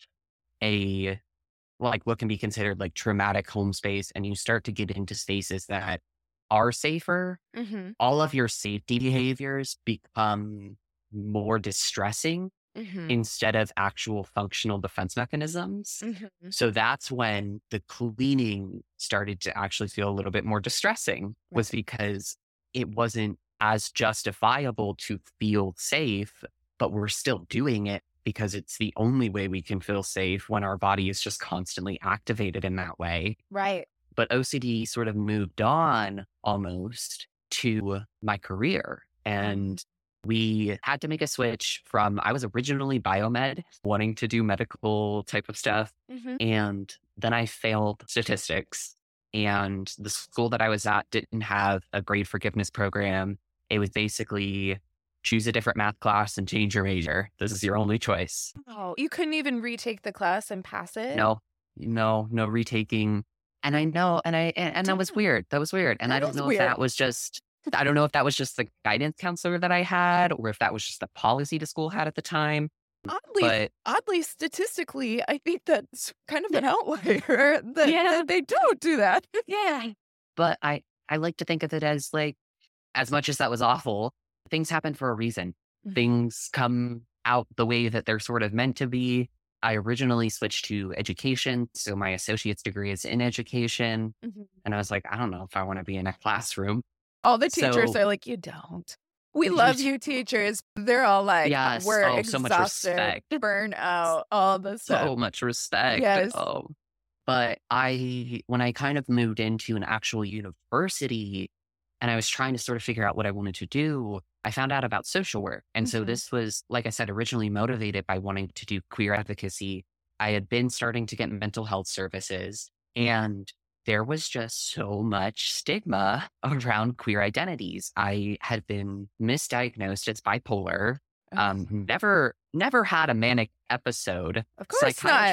a, like what can be considered like traumatic home space, and you start to get into spaces that are safer, Mm-hmm. all of your safety behaviors become more distressing Mm-hmm. instead of actual functional defense mechanisms. Mm-hmm. So that's when the cleaning started to actually feel a little bit more distressing, was because it wasn't as justifiable to feel safe, but we're still doing it because it's the only way we can feel safe when our body is just constantly activated in that way. Right. But O C D sort of moved on almost to my career. And we had to make a switch from, I was originally biomed, wanting to do medical type of stuff. Mm-hmm. And then I failed statistics. And the school that I was at didn't have a grade forgiveness program. It was basically choose a different math class and change your major. This is your only choice. Oh, you couldn't even retake the class and pass it? No, no, no retaking. And I know, and I, and, and that was Damn. weird. That was weird. And That I don't is know weird. if that was just, I don't know if that was just the guidance counselor that I had, or if that was just the policy the school had at the time. Oddly, But oddly, statistically, I think that's kind of an outlier that, Yeah. that they don't do that. yeah, but I, I like to think of it as like, as much as that was awful, things happen for a reason. Mhm. Things come out the way that they're sort of meant to be. I originally switched to education. So my associate's degree is in education. Mhm. And I was like, I don't know if I want to be in a classroom. All the teachers So- are like, you don't. We You love d- you, teachers. They're all like, Yes. we're Oh, so much exhausted, respect. burn out, all the stuff. So much respect. Yes. Oh. But I, when I kind of moved into an actual university and I was trying to sort of figure out what I wanted to do, I found out about social work. And so Mhm. this was, like I said, originally motivated by wanting to do queer advocacy. I had been starting to get mental health services, and there was just so much stigma around queer identities. I had been misdiagnosed as bipolar. Um, never, never had a manic episode. Of course not. Psychiatrists,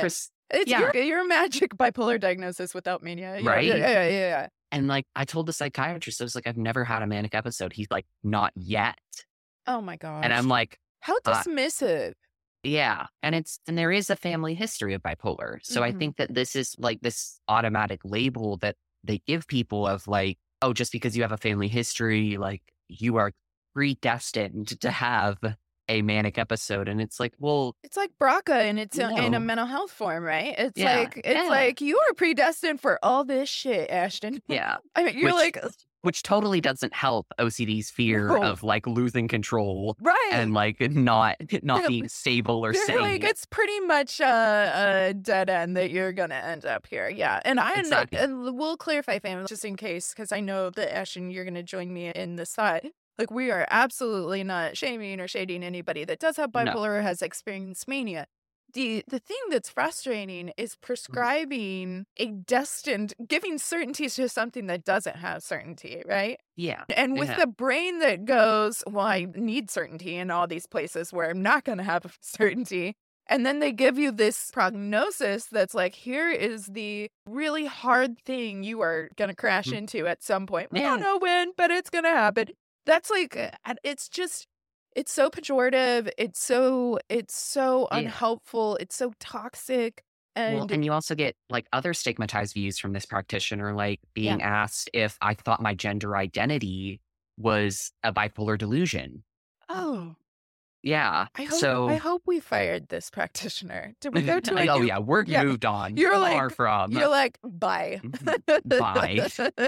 It's Yeah. your, your magic bipolar diagnosis without mania. Yeah, Right? Yeah, yeah, yeah, yeah. And like, I told the psychiatrist, I was like, I've never had a manic episode. He's like, not yet. Oh my And gosh. I'm like, How uh, dismissive. yeah. And it's, and there is a family history of bipolar. So I Mhm. think that this is like this automatic label that they give people of like, oh, just because you have a family history, like you are predestined to have a manic episode. And it's like, well, It's like B R C A and it's a, in a no. mental health form, right? It's Yeah. like it's Yeah. like you are predestined for all this shit, Ashton. Yeah. I mean, you're Which- like Which totally doesn't help O C D's fear No. of like losing control right. and like not not Yeah, being stable or They're sane. like it's pretty much a, a dead end that you're gonna end up here. Yeah, and I Exactly. and we'll clarify, family, just in case, because I know that Ashton, you're gonna join me in this thought. Like we are absolutely not shaming or shading anybody that does have No. bipolar or has experienced mania. The the thing that's frustrating is prescribing a destined, giving certainty to something that doesn't have certainty, right? Yeah. And with Yeah. the brain that goes, well, I need certainty in all these places where I'm not going to have certainty. And then they give you this prognosis that's like, here is the really hard thing you are going to crash Mhm. into at some point. We Yeah. don't know when, but it's going to happen. That's like, uh, it's just, it's so pejorative. It's so, it's so Yeah. unhelpful. It's so toxic. Well, And and you also get like other stigmatized views from this practitioner, like being asked if I thought my gender identity was a bipolar delusion. oh, Yeah. I hope, so I hope we fired this practitioner. Did we go to a oh new- yeah, we're Yeah. moved on. You're far like- from. You're like, bye. Bye.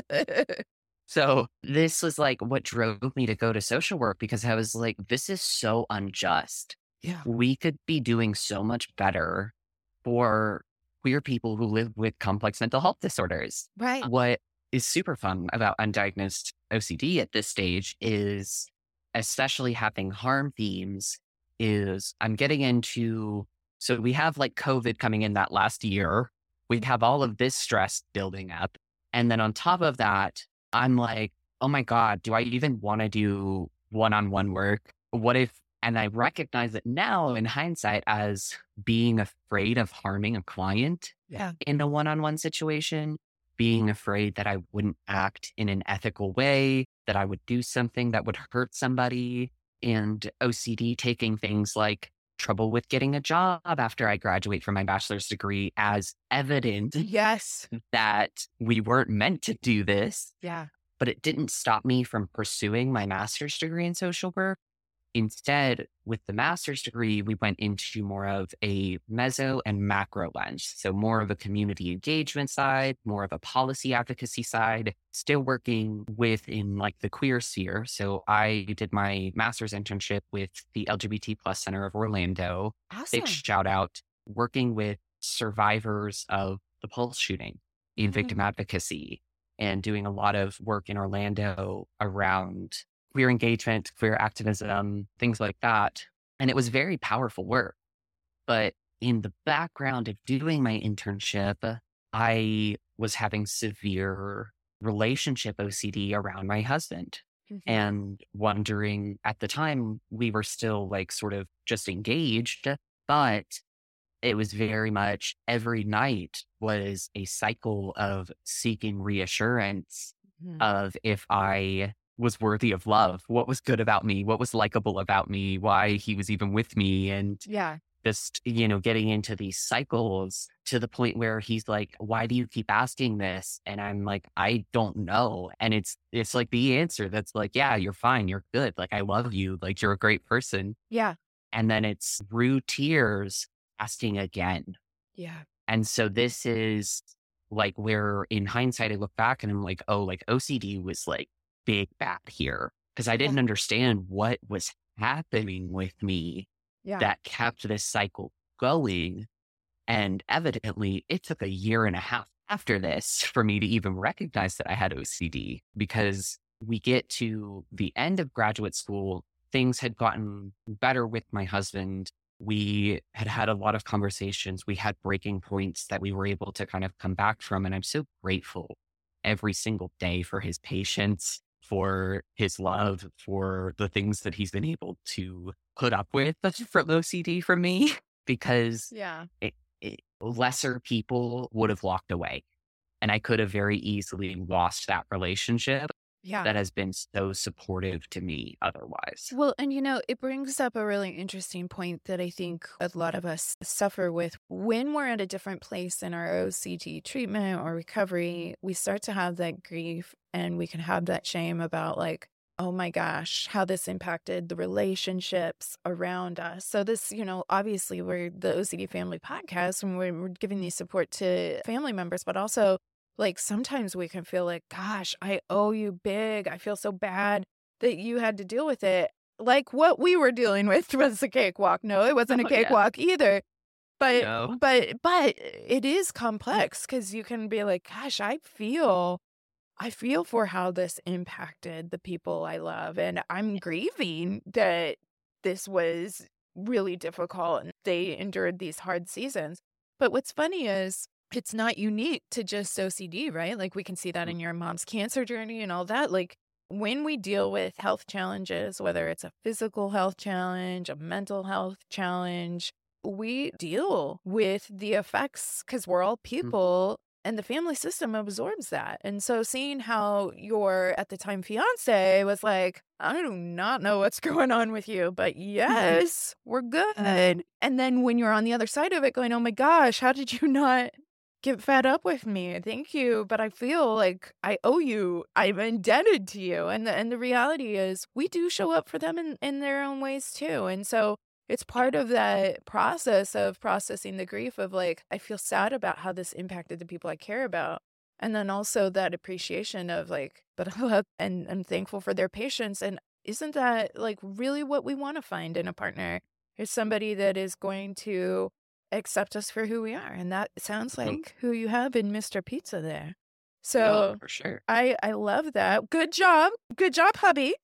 So this was like what drove me to go to social work, because I was like, this is so unjust. Yeah. We could be doing so much better for queer people who live with complex mental health disorders. Right. What is super fun about undiagnosed O C D at this stage is, especially having harm themes, is I'm getting into, so we have like COVID coming in that last year. We have all of this stress building up. And then on top of that, I'm like, oh my God, do I even want to do one-on-one work? What if, and I recognize it now in hindsight as being afraid of harming a client Yeah. in a one-on-one situation, being afraid that I wouldn't act in an ethical way, that I would do something that would hurt somebody, and O C D taking things like trouble with getting a job after I graduate from my bachelor's degree as evidence Yes. that we weren't meant to do this. Yeah. But it didn't stop me from pursuing my master's degree in social work. Instead, with the master's degree, we went into more of a meso and macro lens. So more of a community engagement side, more of a policy advocacy side, still working within like the queer sphere. So I did my master's internship with the L G B T plus Center of Orlando. Awesome. Big shout out, working with survivors of the Pulse shooting in Mhm. victim advocacy, and doing a lot of work in Orlando around queer engagement, queer activism, things like that. And it was very powerful work. But in the background of doing my internship, I was having severe relationship O C D around my husband, Mhm. and wondering, at the time, we were still like sort of just engaged, but it was very much every night was a cycle of seeking reassurance Mhm. of if I was worthy of love, what was good about me, what was likable about me, why he was even with me. And Yeah. just, you know, getting into these cycles to the point where he's like, why do you keep asking this? And I'm like, I don't know. And it's, it's like the answer that's like, yeah, you're fine. You're good. Like, I love you. Like, you're a great person. Yeah. And then it's through tears asking again. Yeah. And so this is like where in hindsight, I look back and I'm like, oh, like O C D was like big bad here, because I didn't understand what was happening with me Yeah. that kept this cycle going. And evidently it took a year and a half after this for me to even recognize that I had O C D, because we get to the end of graduate school, things had gotten better with my husband. We had had a lot of conversations. We had breaking points that we were able to kind of come back from. And I'm so grateful every single day for his patience, for his love, for the things that he's been able to put up with from O C D from me, because Yeah. it, lesser people would have walked away. And I could have very easily lost that relationship Yeah. that has been so supportive to me otherwise. Well, and you know, it brings up a really interesting point that I think a lot of us suffer with. When we're at a different place in our O C D treatment or recovery, we start to have that grief and we can have that shame about like, oh my gosh, how this impacted the relationships around us. So this, you know, obviously we're the O C D Family Podcast and we're, we're giving these support to family members, but also like sometimes we can feel like, gosh, I owe you big. I feel so bad that you had to deal with it. Like what we were dealing with was a cakewalk. No, it wasn't a Oh, yeah. cakewalk either. But No. but but it is complex because you can be like, gosh, I feel I feel for how this impacted the people I love. And I'm grieving that this was really difficult and they endured these hard seasons. But what's funny is it's not unique to just O C D, right? Like we can see that in your mom's cancer journey and all that. Like when we deal with health challenges, whether it's a physical health challenge, a mental health challenge, we deal with the effects because we're all people and the family system absorbs that. And so seeing how your, at the time, fiance was like, I do not know what's going on with you, but yes, we're good. And then when you're on the other side of it going, oh my gosh, how did you not get fed up with me? Thank you. But I feel like I owe you. I'm indebted to you. And the, and the reality is we do show up for them in, in their own ways too. And so it's part of that process of processing the grief of like, I feel sad about how this impacted the people I care about. And then also that appreciation of like, but I love and I'm thankful for their patience. And isn't that like really what we want to find in a partner? Is somebody that is going to accept us for who we are. And that sounds like Mhm. who you have in Mister Pizza there. Yeah, So for sure. I, I love that. Good job. Good job, hubby.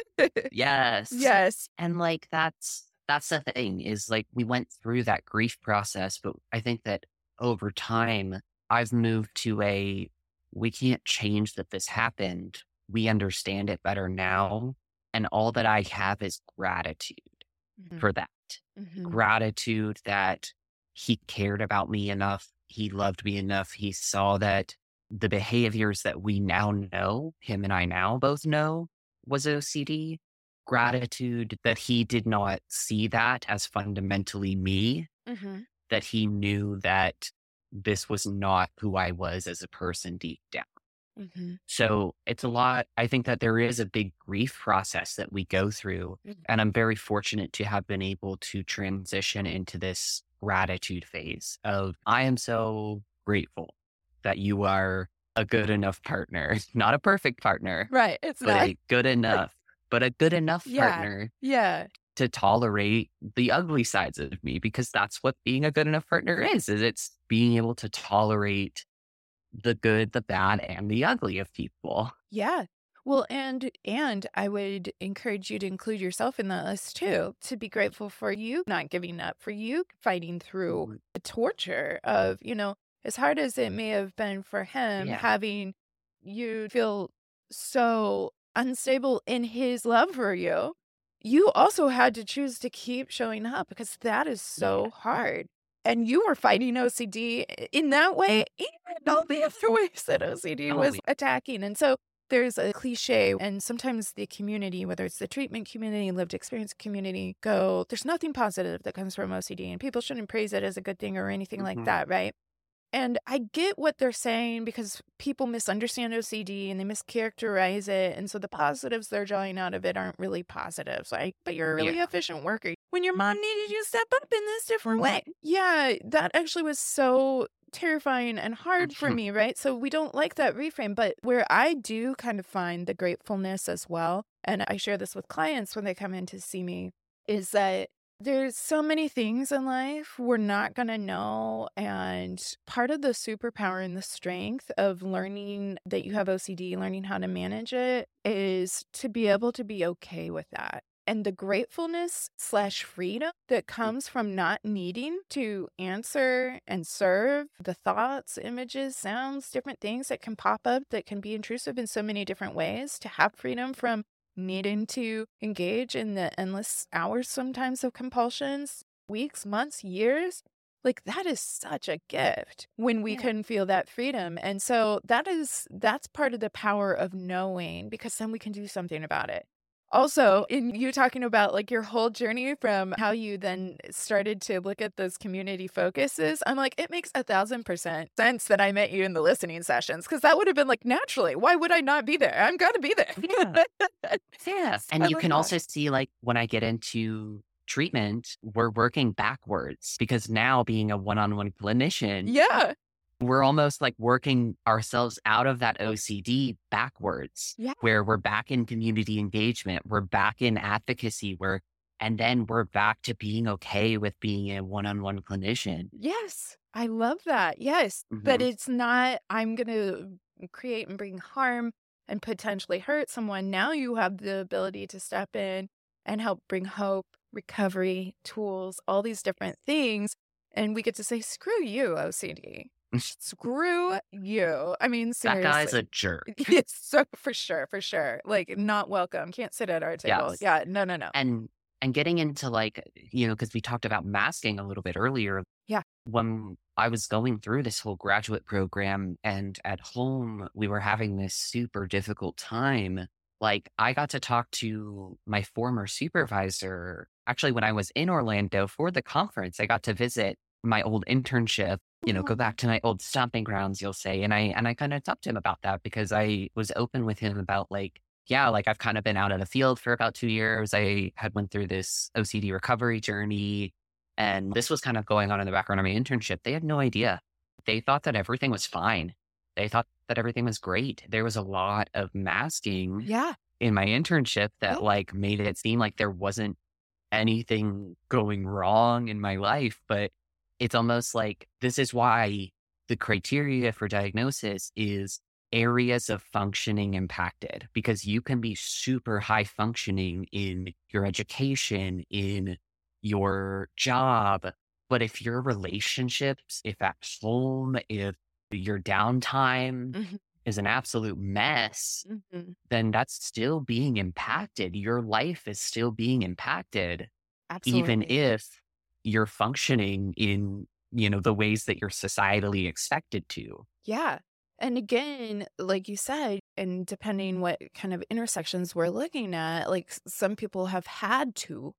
Yes. Yes. And like that's that's the thing is like we went through that grief process, but I think that over time I've moved to a we can't change that this happened. We understand it better now. And all that I have is gratitude Mhm. for that. Mhm. Gratitude that he cared about me enough. He loved me enough. He saw that the behaviors that we now know, him and I now both know, was O C D. Gratitude that he did not see that as fundamentally me, Mhm. that he knew that this was not who I was as a person deep down. Mhm. So it's a lot. I think that there is a big grief process that we go through. Mhm. And I'm very fortunate to have been able to transition into this gratitude phase of I am so grateful that you are a good enough partner, not a perfect partner, Right. It's but not. a good enough, but a good enough Yeah. partner Yeah. to tolerate the ugly sides of me, because that's what being a good enough partner is, is it's being able to tolerate the good, the bad, and the ugly of people. Yeah. Well, and and I would encourage you to include yourself in that list too, to be grateful for you not giving up, for you fighting through the torture of, you know, as hard as it may have been for him, Yeah. having you feel so unstable in his love for you, you also had to choose to keep showing up because that is so hard. And you were fighting O C D in that way, and all the other ways that O C D Oh, was yeah. attacking. And so there's a cliche, and sometimes the community, whether it's the treatment community, lived experience community, go, there's nothing positive that comes from O C D, and people shouldn't praise it as a good thing or anything like Mhm. that, right? And I get what they're saying because people misunderstand O C D and they mischaracterize it. And so the positives they're drawing out of it aren't really positives. Like, but you're a really Yeah. efficient worker. When your mom needed you to step up in this different way. Yeah, that actually was so terrifying and hard for Mhm. me, right? So we don't like that reframe. But where I do kind of find the gratefulness as well, and I share this with clients when they come in to see me, is that there's so many things in life we're not going to know. And part of the superpower and the strength of learning that you have O C D, learning how to manage it, is to be able to be okay with that. And the gratefulness slash freedom that comes from not needing to answer and serve the thoughts, images, sounds, different things that can pop up that can be intrusive in so many different ways, to have freedom from needing to engage in the endless hours sometimes of compulsions, weeks, months, years, Like that is such a gift when we Yeah. can feel that freedom. And so that is, that's part of the power of knowing, because then we can do something about it. Also, in you talking about like your whole journey from how you then started to look at those community focuses, I'm like, it makes a thousand percent sense that I met you in the listening sessions, because that would have been like naturally. Why would I not be there? I'm going to be Yeah. there. Yeah. I And you love can that. also see, like, when I get into treatment, we're working backwards because now being a one on one clinician, Yeah. we're almost like working ourselves out of that O C D backwards, Yeah. where we're back in community engagement, we're back in advocacy work, and then we're back to being okay with being a one on one clinician. Yes. I love that. Yes. But Hmm. it's not, I'm going to create and bring harm and potentially hurt someone. Now you have the ability to step in and help bring hope, recovery, tools, all these different things. And we get to say, screw you, O C D. Screw you. I mean, That guy's seriously. a jerk. It's so for sure, for sure. Like, not welcome. Can't sit at our table. Yes. Yeah. No, no, no. And and getting into like, you know, because we talked about masking a little bit earlier. Yeah. When I was going through this whole graduate program and at home, we were having this super difficult time. Like, I got to talk to my former supervisor. Actually, when I was in Orlando for the conference, I got to visit my old internship, you know, go back to my old stomping grounds, you'll say. And I and I kind of talked to him about that because I was open with him about like, yeah, like I've kind of been out of the field for about two years. I had went through this O C D recovery journey, and this was kind of going on in the background of my internship. They had no idea. They thought that everything was fine. They thought that everything was great. There was a lot of masking Yeah. in my internship that Yeah. like made it seem like there wasn't anything going wrong in my life. But it's almost like this is why the criteria for diagnosis is areas of functioning impacted, because you can be super high functioning in your education, in your job. But if your relationships, if at home, if your downtime Mhm. is an absolute mess, Mhm. then that's still being impacted. Your life is still being impacted, even Absolutely. if you're functioning in, you know, the ways that you're societally expected to. Yeah. And again, like you said, and depending what kind of intersections we're looking at, like s- some people have had to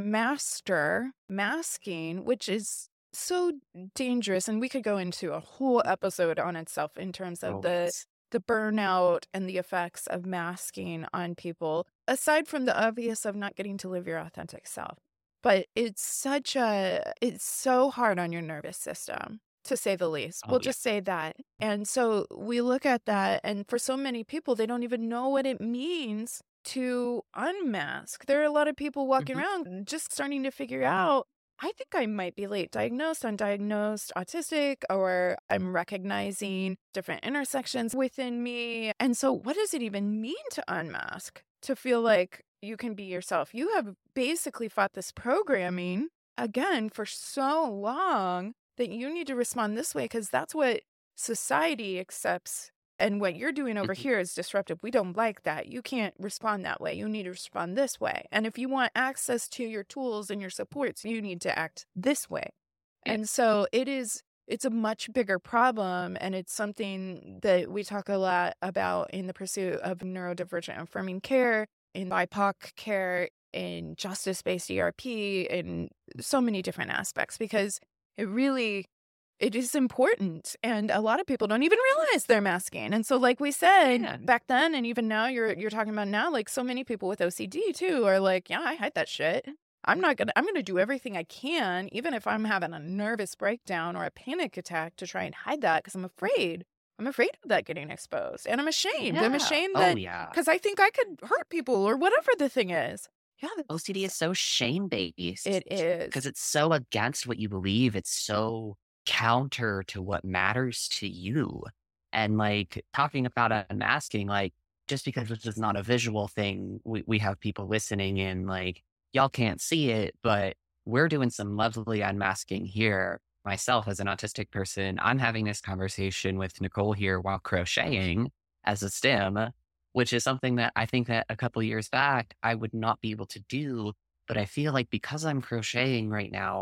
master masking, which is so dangerous. And we could go into a whole episode on itself in terms of Oh, the yes. the burnout and the effects of masking on people, aside from the obvious of not getting to live your authentic self. But it's such a, it's so hard on your nervous system, to say the least. We'll Oh, yeah. just say that. And so we look at that, and for so many people, they don't even know what it means to unmask. There are a lot of people walking Mhm. around just starting to figure out, I think I might be late diagnosed, undiagnosed autistic, or I'm recognizing different intersections within me. And so, what does it even mean to unmask? To feel like you can be yourself. You have basically fought this programming again for so long that you need to respond this way because that's what society accepts. And what you're doing over Mhm. here is disruptive. We don't like that. You can't respond that way. You need to respond this way. And if you want access to your tools and your supports, you need to act this way. Yeah. And so it is, it's a much bigger problem. And it's something that we talk a lot about in the pursuit of neurodivergent affirming care, in B I P O C care, in justice-based E R P, in so many different aspects, because it really, it is important. And a lot of people don't even realize they're masking. And so, like we said Yeah. back then, and even now you're you're talking about now, like so many people with O C D too are like, yeah, I hide that shit. I'm not gonna, I'm gonna do everything I can, even if I'm having a nervous breakdown or a panic attack, to try and hide that because I'm afraid. I'm afraid of that getting exposed. And I'm ashamed. I'm Yeah. ashamed Oh, that yeah. because I think I could hurt people or whatever the thing is. Yeah, O C D is so shame based it because is. it's so against what you believe. It's so counter to what matters to you. And like talking about unmasking, like just because this is not a visual thing, we, we have people listening in, like, y'all can't see it, but we're doing some lovely unmasking here. Myself, as an autistic person, I'm having this conversation with Nicole here while crocheting as a STEM, which is something that I think that a couple years back I would not be able to do. But I feel like because I'm crocheting right now,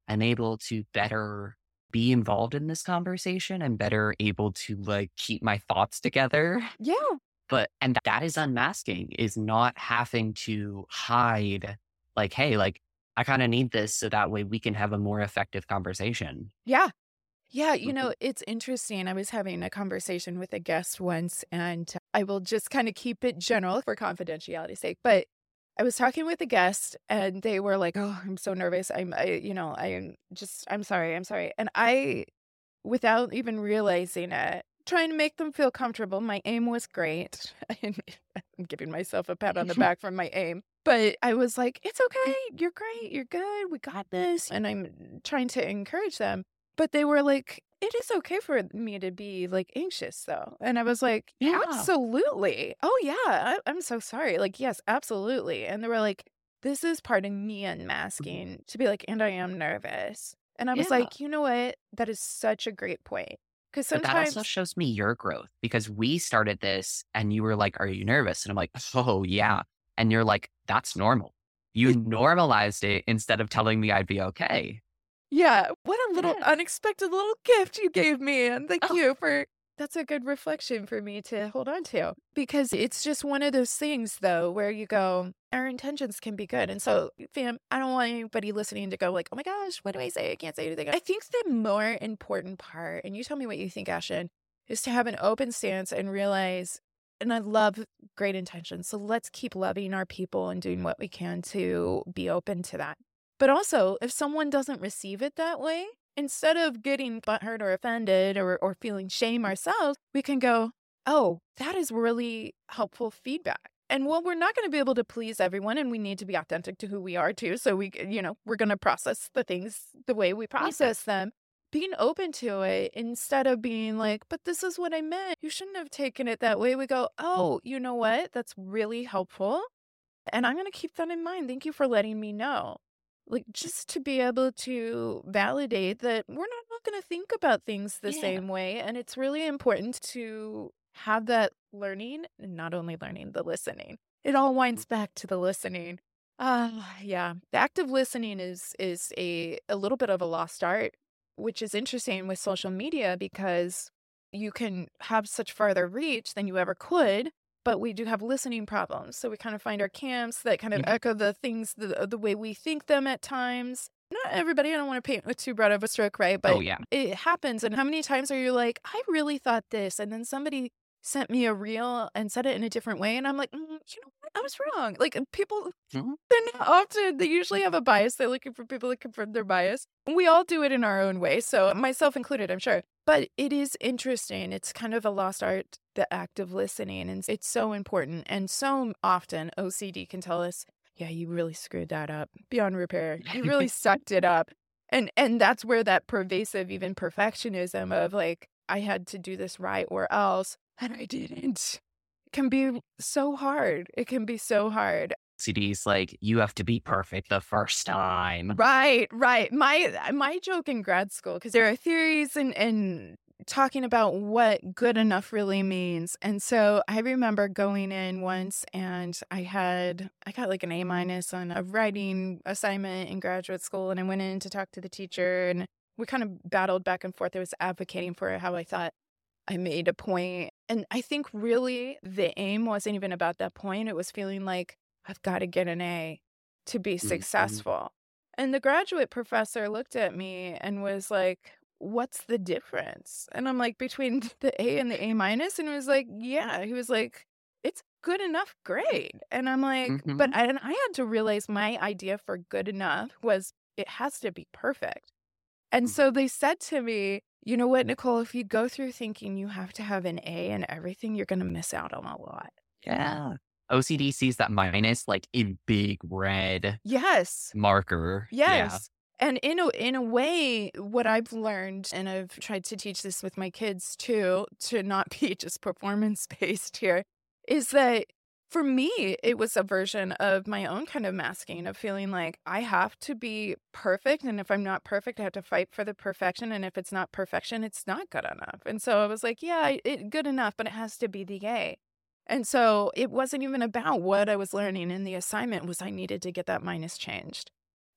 and able to better be involved in this conversation and better able to like keep my thoughts together. Yeah. But, and that is unmasking, is not having to hide like, hey, like I kind of need this so that way we can have a more effective conversation. Yeah. Yeah, you Mhm. know, it's interesting. I was having a conversation with a guest once, and I will just kind of keep it general for confidentiality's sake. But I was talking with a guest, and they were like, "Oh, I'm so nervous. I'm, I, you know, I am just, I'm sorry, I'm sorry." And I, without even realizing it, trying to make them feel comfortable. My aim was great. I'm giving myself a pat on the back for my aim. But I was like, "It's okay. You're great. You're good. We got this." And I'm trying to encourage them. But they were like, "It is okay for me to be like anxious though." And I was like, Yeah. "Absolutely. Oh yeah. I, I'm so sorry. Like, yes, absolutely." And they were like, "This is part of me unmasking to be like, and I am nervous." And I was Yeah. like, you know what? That is such a great point. Because But that also sometimes, shows me your growth because we started this and you were like, "Are you nervous?" And I'm like, "Oh, yeah." And you're like, "That's normal." You normalized it instead of telling me I'd be okay. yeah, what a little Yeah. unexpected little gift you gave me. And thank Oh, you for that's a good reflection for me to hold on to. Because it's just one of those things, though, where you go, our intentions can be good. And so, fam, I don't want anybody listening to go, like, "Oh my gosh, what do I say? I can't say anything." I think the more important part, and you tell me what you think, Ashen, is to have an open stance and realize, and I love great intentions. So let's keep loving our people and doing what we can to be open to that. But also, if someone doesn't receive it that way, instead of getting butthurt or offended or, or feeling shame ourselves, we can go, "Oh, that is really helpful feedback." And while we're not going to be able to please everyone, and we need to be authentic to who we are too, so we, you know, we're going to process the things the way we yeah. process them, being open to it instead of being like, "But this is what I meant. You shouldn't have taken it that way." We go, "Oh, you know what? That's really helpful. And I'm going to keep that in mind. Thank you for letting me know." Like, just to be able to validate that we're not, not going to think about things the Yeah. same way. And it's really important to have that learning, and not only learning, the listening. It all winds back to the listening. Ah, yeah. The active listening is is a, a little bit of a lost art, which is interesting with social media because you can have such farther reach than you ever could, but we do have listening problems. So we kind of find our camps that kind of Yeah. echo the things the, the way we think them at times. Not everybody, I don't want to paint with too broad of a stroke, right? Oh, But yeah. it happens. And how many times are you like, "I really thought this," and then somebody sent me a reel and said it in a different way, and I'm like, mm, "You know what? I was wrong." Like, and people, Mhm. they're not often, they usually have a bias. They're looking for people to confirm their bias. We all do it in our own way. So myself included, I'm sure. But it is interesting. It's kind of a lost art, the act of listening. And it's so important. And so often O C D can tell us, "Yeah, you really screwed that up beyond repair. You really sucked it up." And and that's where that pervasive, even perfectionism of like, "I had to do this right or else," and I didn't, can be so hard. It can be so hard. C D's like, you have to be perfect the first time. Right, right. My my joke in grad school, because there are theories and and talking about what good enough really means. And so I remember going in once and I had I got like an A minus on a writing assignment in graduate school, and I went in to talk to the teacher, and we kind of battled back and forth. I was advocating for how I thought I made a point. And I think really the aim wasn't even about that point. It was feeling like I've got to get an A to be Mhm. successful. And the graduate professor looked at me and was like, "What's the difference?" And I'm like, "Between the A and the A minus?" And he was like, "Yeah." He was like, "It's good enough grade." And I'm like, but Mhm. I, and I had to realize my idea for good enough was it has to be perfect. And Mm. so they said to me, "You know what, Nicole, if you go through thinking you have to have an A in everything, you're going to miss out on a lot." Yeah. O C D sees that minus like in big red Yes. marker. Yeah. Yes. And in a in a way, what I've learned, and I've tried to teach this with my kids too, to not be just performance based here, is that for me, it was a version of my own kind of masking of feeling like I have to be perfect. And if I'm not perfect, I have to fight for the perfection. And if it's not perfection, it's not good enough. And so I was like, yeah, it good enough, but it has to be the A. And so it wasn't even about what I was learning in the assignment was I needed to get that minus changed.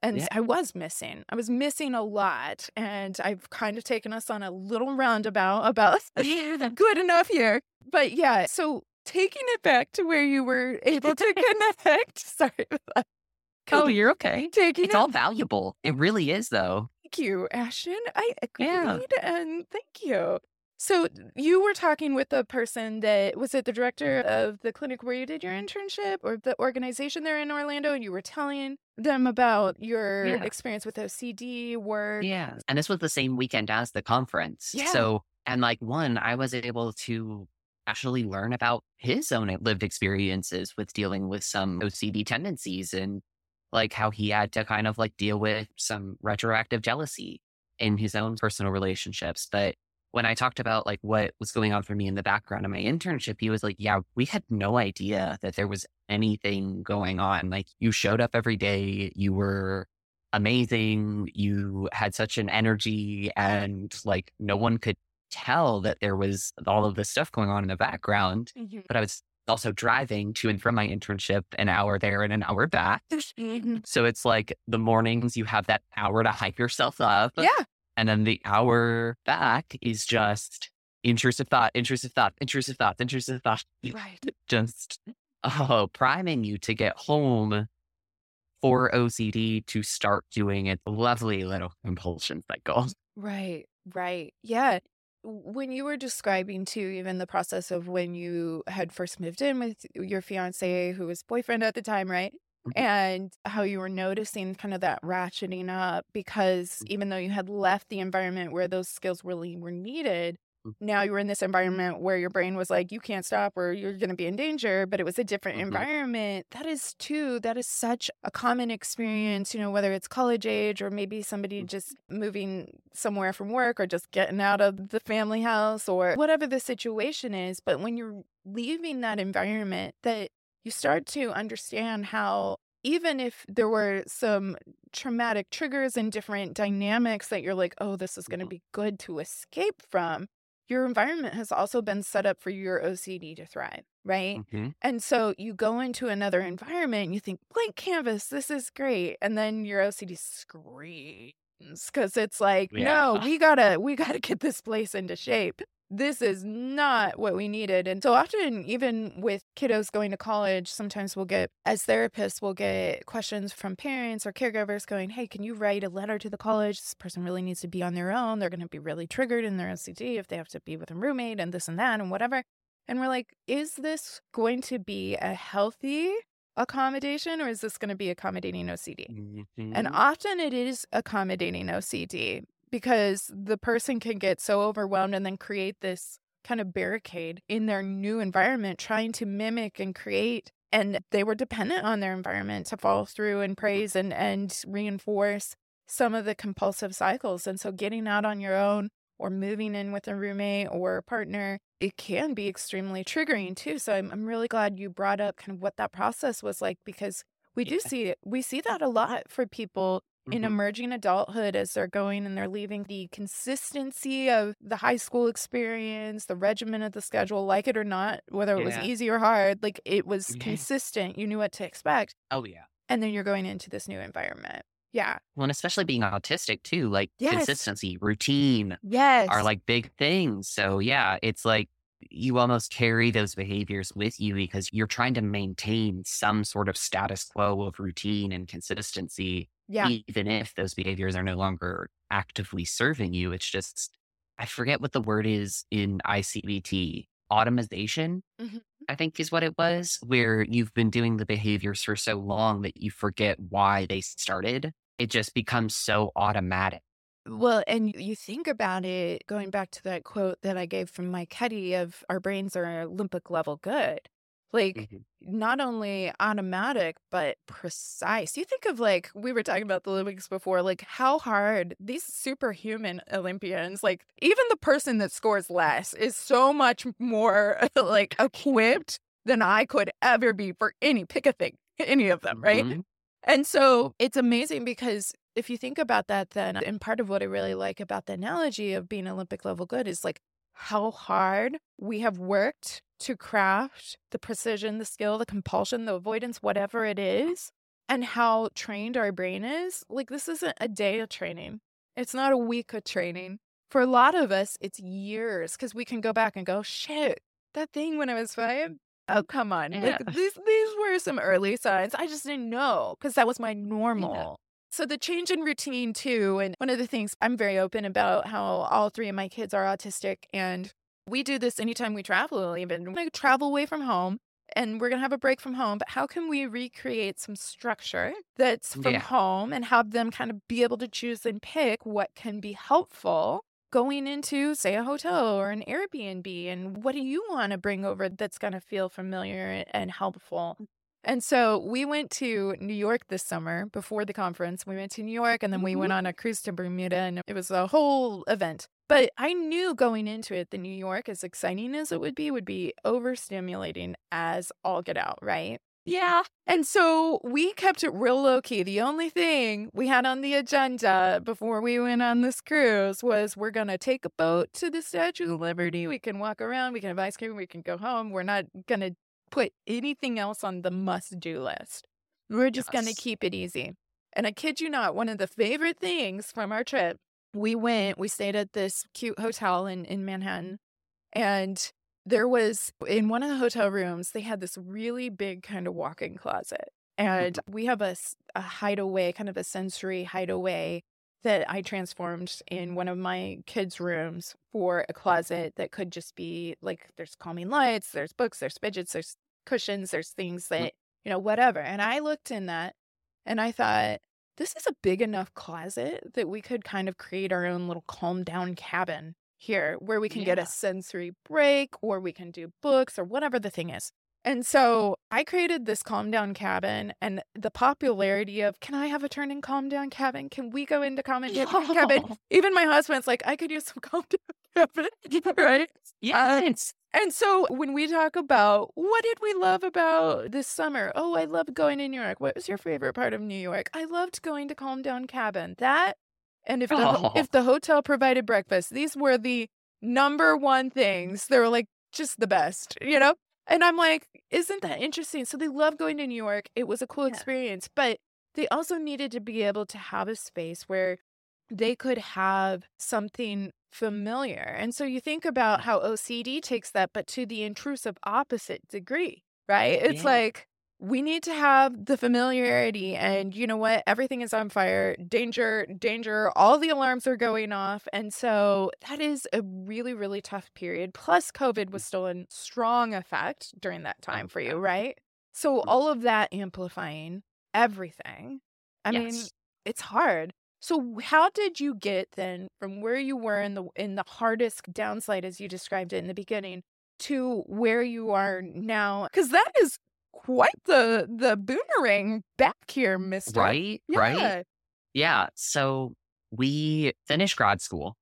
And Yeah. I was missing. I was missing a lot. And I've kind of taken us on a little roundabout about good enough here. But yeah, so taking it back to where you were able to connect. Sorry about that. Oh, you're okay. Taking It's it. all valuable. It really is, though. Thank you, Ashton. I Yeah. agreed. And thank you. So you were talking with the person that was it the director of the clinic where you did your internship or the organization there in Orlando, and you were telling them about your Yeah. experience with O C D work. Yeah. And this was the same weekend as the conference. Yeah. So, and like one, I was able to actually learn about his own lived experiences with dealing with some O C D tendencies and like how he had to kind of like deal with some retroactive jealousy in his own personal relationships. But when I talked about like what was going on for me in the background of my internship, he was like, yeah, we had no idea that there was anything going on. Like you showed up every day, you were amazing, you had such an energy, and like no one could tell that there was all of this stuff going on in the background. Mm-hmm. But I was also driving to and from my internship an hour there and an hour back. Mm-hmm. So it's like the mornings you have that hour to hype yourself up. Yeah. And then the hour back is just intrusive thought, intrusive thought, intrusive thought, intrusive thought. Right. Just oh, priming you to get home for O C D to start doing its lovely little compulsion cycle. Right. Right. Yeah. When you were describing too, even the process of when you had first moved in with your fiance, who was boyfriend at the time, right? Mhm. And how you were noticing kind of that ratcheting up because even though you had left the environment where those skills really were needed, Mhm. now you were in this environment where your brain was like, you can't stop or you're going to be in danger, but it was a different Mhm. environment. That is too, that is such a common experience, you know, whether it's college age or maybe somebody just moving somewhere from work or just getting out of the family house or whatever the situation is. But when you're leaving that environment, that you start to understand how even if there were some traumatic triggers and different dynamics that you're like, oh, this is going to Mhm. be good to escape from, your environment has also been set up for your O C D to thrive, right? Mhm. And so you go into another environment and you think, blank canvas, this is great. And then your O C D screams because it's like, no, Yeah. we gotta, we gotta get this place into shape. This is not what we needed. And so often, even with kiddos going to college, sometimes we'll get, as therapists, we'll get questions from parents or caregivers going, hey, can you write a letter to the college? This person really needs to be on their own. They're going to be really triggered in their O C D if they have to be with a roommate and this and that and whatever. And we're like, is this going to be a healthy accommodation or is this going to be accommodating O C D? And Mhm. often it is accommodating O C D because the person can get so overwhelmed and then create this kind of barricade in their new environment, trying to mimic and create. And they were dependent on their environment to follow through and praise and, and reinforce some of the compulsive cycles. And so getting out on your own or moving in with a roommate or a partner, it can be extremely triggering too. So I'm, I'm really glad you brought up kind of what that process was like because we do Yeah. see it. We see that a lot for people in Mhm. emerging adulthood as they're going and they're leaving the consistency of the high school experience, the regimen of the schedule, like it or not, whether it was Yeah. easy or hard, like it was Yeah. consistent. You knew what to expect. Oh, yeah. And then you're going into this new environment. Yeah. Well, and especially being autistic too, like Yes. consistency, routine Yes. are like big things. So yeah, it's like you almost carry those behaviors with you because you're trying to maintain some sort of status quo of routine and consistency, yeah. even if those behaviors are no longer actively serving you. It's just, I forget what the word is in I C B T, automation, Mhm. I think is what it was, where you've been doing the behaviors for so long that you forget why they started. It just becomes so automatic. Well, and you think about it, going back to that quote that I gave from Mike Hetty of our brains are Olympic level good. Like, Mhm. not only automatic, but precise. You think of like, we were talking about the Olympics before, like how hard these superhuman Olympians, like even the person that scores less is so much more like equipped than I could ever be for any, pick a thing, any of them, right? Mhm. And so it's amazing because if you think about that, then, and part of what I really like about the analogy of being Olympic level good is like how hard we have worked to craft the precision, the skill, the compulsion, the avoidance, whatever it is. and how trained our brain is. Like, this isn't a day of training. It's not a week of training. For a lot of us, it's years because we can go back and go, shit, that thing when I was five. Oh, come on. Yeah. Like, these, these were some early signs. I just didn't know because that was my normal. Yeah. So the change in routine too. And one of the things I'm very open about how all three of my kids are autistic. And we do this anytime we travel, even when I travel away from home and we're going to have a break from home. But how can we recreate some structure that's from Yeah. home and have them kind of be able to choose and pick what can be helpful going into, say, a hotel or an Airbnb? And what do you want to bring over that's going to feel familiar and helpful? And so we went to New York this summer before the conference. We went to New York and then we went on a cruise to Bermuda, and it was a whole event. But I knew going into it that New York, as exciting as it would be, would be overstimulating as all get out, right? Yeah. And so we kept it real low key. The only thing we had on the agenda before we went on this cruise was we're going to take a boat to the Statue of Liberty. We can walk around, we can have ice cream, we can go home. We're not going to put anything else on the must-do list. We're just going to Yes. keep it easy. And I kid you not, one of the favorite things from our trip, we went, we stayed at this cute hotel in, in Manhattan. And there was, in one of the hotel rooms, they had this really big kind of walk-in closet. And we have a, s- a hideaway, kind of a sensory hideaway that I transformed in one of my kids' rooms for a closet that could just be like, there's calming lights, there's books, there's fidgets, there's cushions, there's things that, you know, whatever. And I looked in that and I thought, this is a big enough closet that we could kind of create our own little calm down cabin here where we can get Yeah. a sensory break, or we can do books or whatever the thing is. And so I created this calm down cabin, and the popularity of, can I have a turn in calm down cabin? Can we go into calm down cabin? Even my husband's like, I could use some calm down cabin, right? Yes. And so when we talk about what did we love about this summer? Oh, I loved going to New York. What was your favorite part of New York? I loved going to Calm Down Cabin. That, and if the ho- Oh. if the hotel provided breakfast, these were the number one things. They were like just the best, you know? And I'm like, isn't that interesting? So they love going to New York. It was a cool Yeah. experience, but they also needed to be able to have a space where they could have something familiar. And so you think about how O C D takes that, but to the intrusive opposite degree, right? It's Yeah. like, we need to have the familiarity, and you know what? Everything is on fire. Danger, danger. All the alarms are going off. And so that is a really, really tough period. Plus, COVID was still in strong effect during that time for you, right? So all of that amplifying everything. I mean, Yes. it's hard. So how did you get then from where you were in the in the hardest downside, as you described it in the beginning, to where you are now? Because that is quite the the boomerang back here, mister. Right. Right. Yeah. Yeah. So we finished grad school,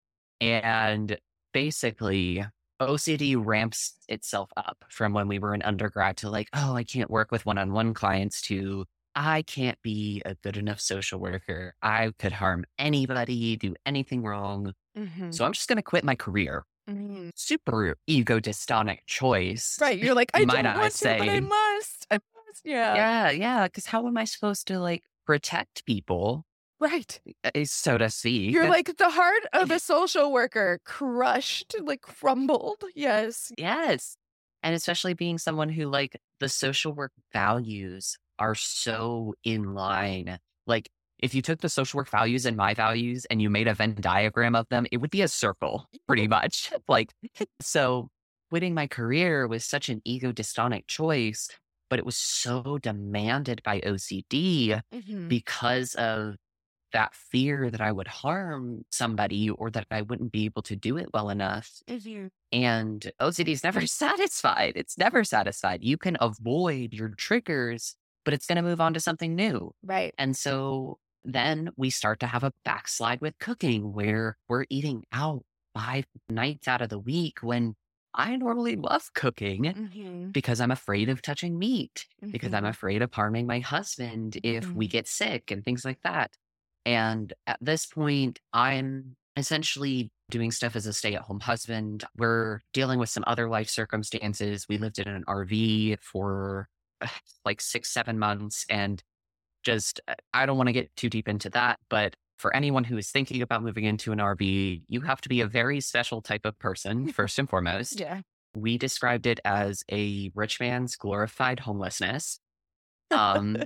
and basically O C D ramps itself up from when we were in undergrad to like, oh, I can't work with one-on-one clients, to I can't be a good enough social worker. I could harm anybody, do anything wrong. Mhm. So I'm just going to quit my career. Mhm. Super ego dystonic choice. Right. You're like, I Might don't I want to, but I say. must. I must. Yeah. Yeah. Yeah. Because how am I supposed to like protect people, Right. uh, so to speak? You're like the heart of a social worker crushed, like crumbled. Yes. Yes. And especially being someone who, like, the social work values are so in line. Like, if you took the social work values and my values and you made a Venn diagram of them, it would be a circle, pretty much. Like, so quitting my career was such an ego dystonic choice, but it was so demanded by O C D Mhm. because of that fear that I would harm somebody or that I wouldn't be able to do it well enough. Mhm. And O C D is never satisfied. It's never satisfied. You can avoid your triggers, but it's going to move on to something new. Right. And so then we start to have a backslide with cooking where we're eating out five nights out of the week when I normally love cooking Mhm. because I'm afraid of touching meat, because I'm Mhm. afraid of harming my husband if we Mhm. get sick and things like that. And at this point, I'm essentially doing stuff as a stay at home husband. We're dealing with some other life circumstances. We lived in an R V for uh, like six, seven months. And just, uh, I don't want to get too deep into that, but for anyone who is thinking about moving into an R V, you have to be a very special type of person, first and foremost. Yeah. We described it as a rich man's glorified homelessness. Um,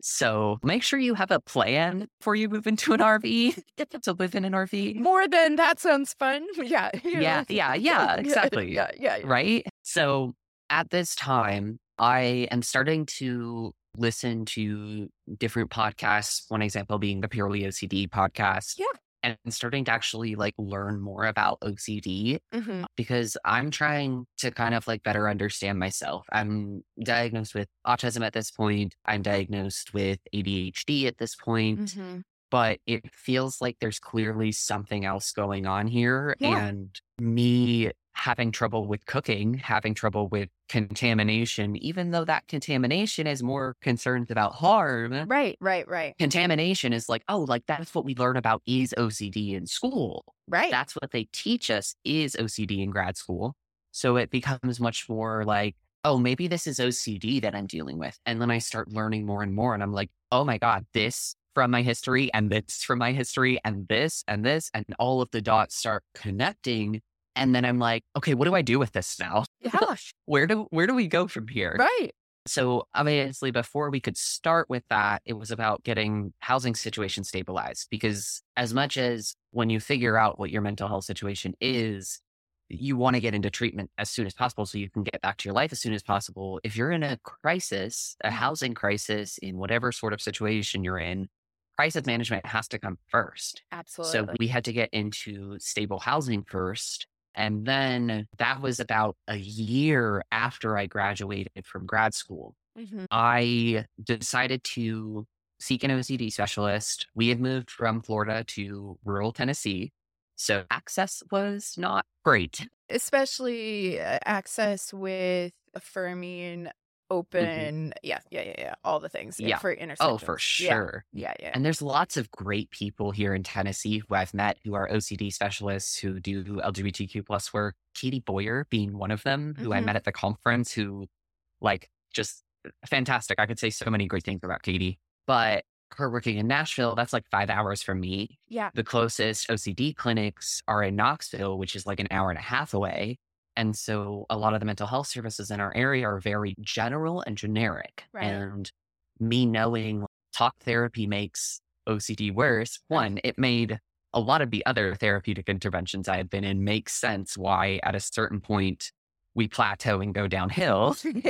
so make sure you have a plan before you move into an R V to live in an R V. More than that sounds fun. Yeah. Yeah, yeah, yeah, exactly. Yeah, yeah, yeah. Right? So at this time, I am starting to listen to different podcasts. One example being the Purely O C D podcast. Yeah. And starting to actually like learn more about O C D Mm-hmm. because I'm trying to kind of like better understand myself. I'm diagnosed with autism at this point. I'm diagnosed with A D H D at this point, Mm-hmm. but it feels like there's clearly something else going on here. Yeah. And me having trouble with cooking, having trouble with contamination, even though that contamination is more concerned about harm. Right, right, right. Contamination is like, oh, like that's what we learn about is O C D in school. Right. That's what they teach us is O C D in grad school. So it becomes much more like, oh, maybe this is O C D that I'm dealing with. And then I start learning more and more. And I'm like, oh my God, this from my history and this from my history and this and this. And all of the dots start connecting. And then I'm like, okay, what do I do with this now? Gosh. Where do where do we go from here? Right. So obviously, before we could start with that, it was about getting housing situation stabilized. Because as much as when you figure out what your mental health situation is, you want to get into treatment as soon as possible so you can get back to your life as soon as possible. If you're in a crisis, a housing crisis, in whatever sort of situation you're in, crisis management has to come first. Absolutely. So we had to get into stable housing first. And then that was about a year after I graduated from grad school. Mm-hmm. I decided to seek an O C D specialist. We had moved from Florida to rural Tennessee, so access was not great. Especially uh, access with affirming, open, yeah, yeah, yeah, yeah, all the things Yeah. for intersections. Oh, for Yeah, sure. yeah, yeah. And there's lots of great people here in Tennessee who I've met who are O C D specialists who do L G B T Q plus work. Katie Boyer being one of them, who I Mhm. met at the conference, who like just fantastic. I could say so many great things about Katie, but her working in Nashville, that's like five hours from me. Yeah. The closest O C D clinics are in Knoxville, which is like an hour and a half away. And so a lot of the mental health services in our area are very general and generic. Right. And me knowing talk therapy makes O C D worse, one, it made a lot of the other therapeutic interventions I had been in make sense why at a certain point we plateau and go downhill.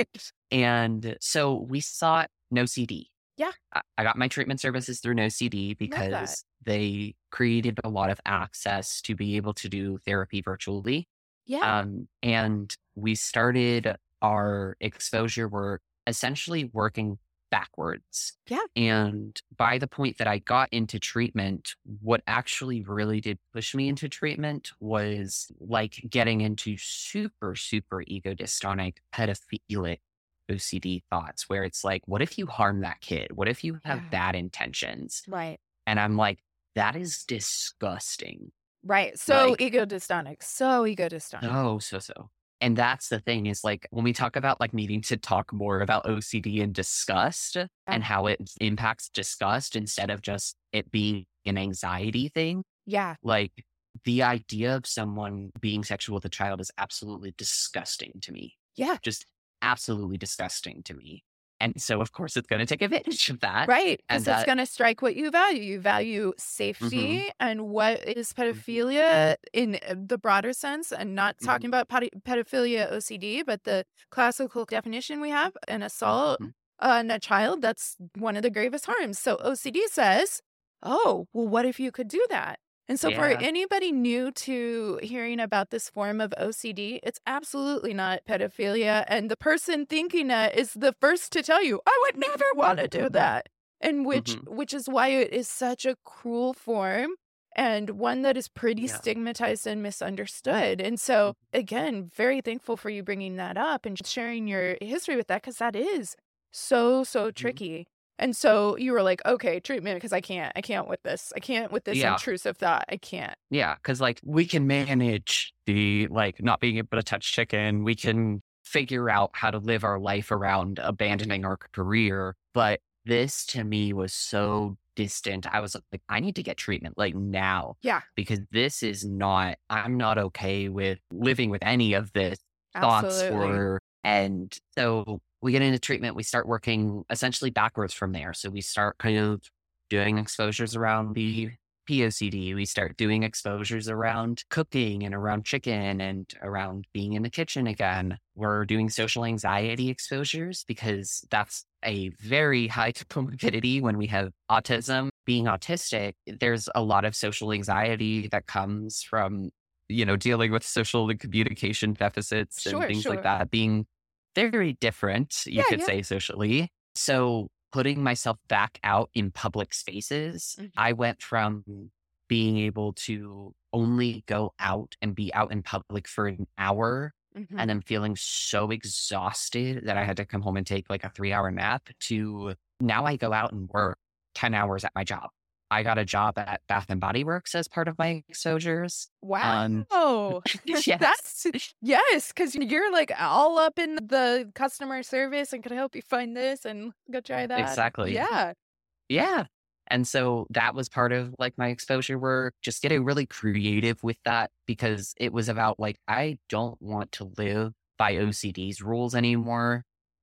And so we sought No C D. Yeah. I, I got my treatment services through No C D because they created a lot of access to be able to do therapy virtually. Yeah. Um, and we started our exposure work essentially working backwards. Yeah. And by the point that I got into treatment, what actually really did push me into treatment was like getting into super, super ego dystonic, pedophilic O C D thoughts where it's like, what if you harm that kid? What if you have Yeah. bad intentions? Right. And I'm like, that is disgusting. Right. So Like- ego dystonic. So ego dystonic. Oh, so, so. And that's the thing is like when we talk about like needing to talk more about O C D and disgust and how it impacts disgust instead of just it being an anxiety thing, Yeah. like the idea of someone being sexual with a child is absolutely disgusting to me. Yeah. Just absolutely disgusting to me. And so, of course, it's going to take advantage of that. Right. And Because it's that- going to strike what you value. You value safety and what is pedophilia in uh, the broader sense, and not talking about pedi- pedophilia O C D, but the classical definition we have an assault Mhm. on a child. That's one of the gravest harms. So O C D says, oh, well, what if you could do that? And so for Yeah. anybody new to hearing about this form of O C D, it's absolutely not pedophilia. And the person thinking that is the first to tell you, I would never want to do that. And which Mhm. which is why it is such a cruel form and one that is pretty Yeah. stigmatized and misunderstood. And so, again, very thankful for you bringing that up and sharing your history with that, because that is so, so tricky. And so you were like, okay, treatment, because I can't, I can't with this. I can't with this Yeah. intrusive thought. I can't. Yeah, because like we can manage the like not being able to touch chicken. We can figure out how to live our life around abandoning our career. But this to me was so distant. I was like, I need to get treatment like now Yeah, because this is not, I'm not okay with living with any of this thoughts absolutely. or, and so we get into treatment. We start working essentially backwards from there. So we start kind of doing exposures around the P O C D. We start doing exposures around cooking and around chicken and around being in the kitchen again. We're doing social anxiety exposures because that's a very high comorbidity when we have autism. Being autistic, there's a lot of social anxiety that comes from, you know, dealing with social and communication deficits and Sure, things like sure. that, being very different, you Yeah, could yeah. say socially. So putting myself back out in public spaces, Mhm. I went from being able to only go out and be out in public for an hour and Mhm. then feeling so exhausted that I had to come home and take like a three hour nap to now I go out and work ten hours at my job. I got a job at Bath and Body Works as part of my exposures. Um, Wow. yes, That's yes, because you're like all up in the customer service and can I help you find this and go try that. exactly. Yeah. Yeah. And so that was part of like my exposure work, just getting really creative with that because it was about like, I don't want to live by O C D's rules anymore.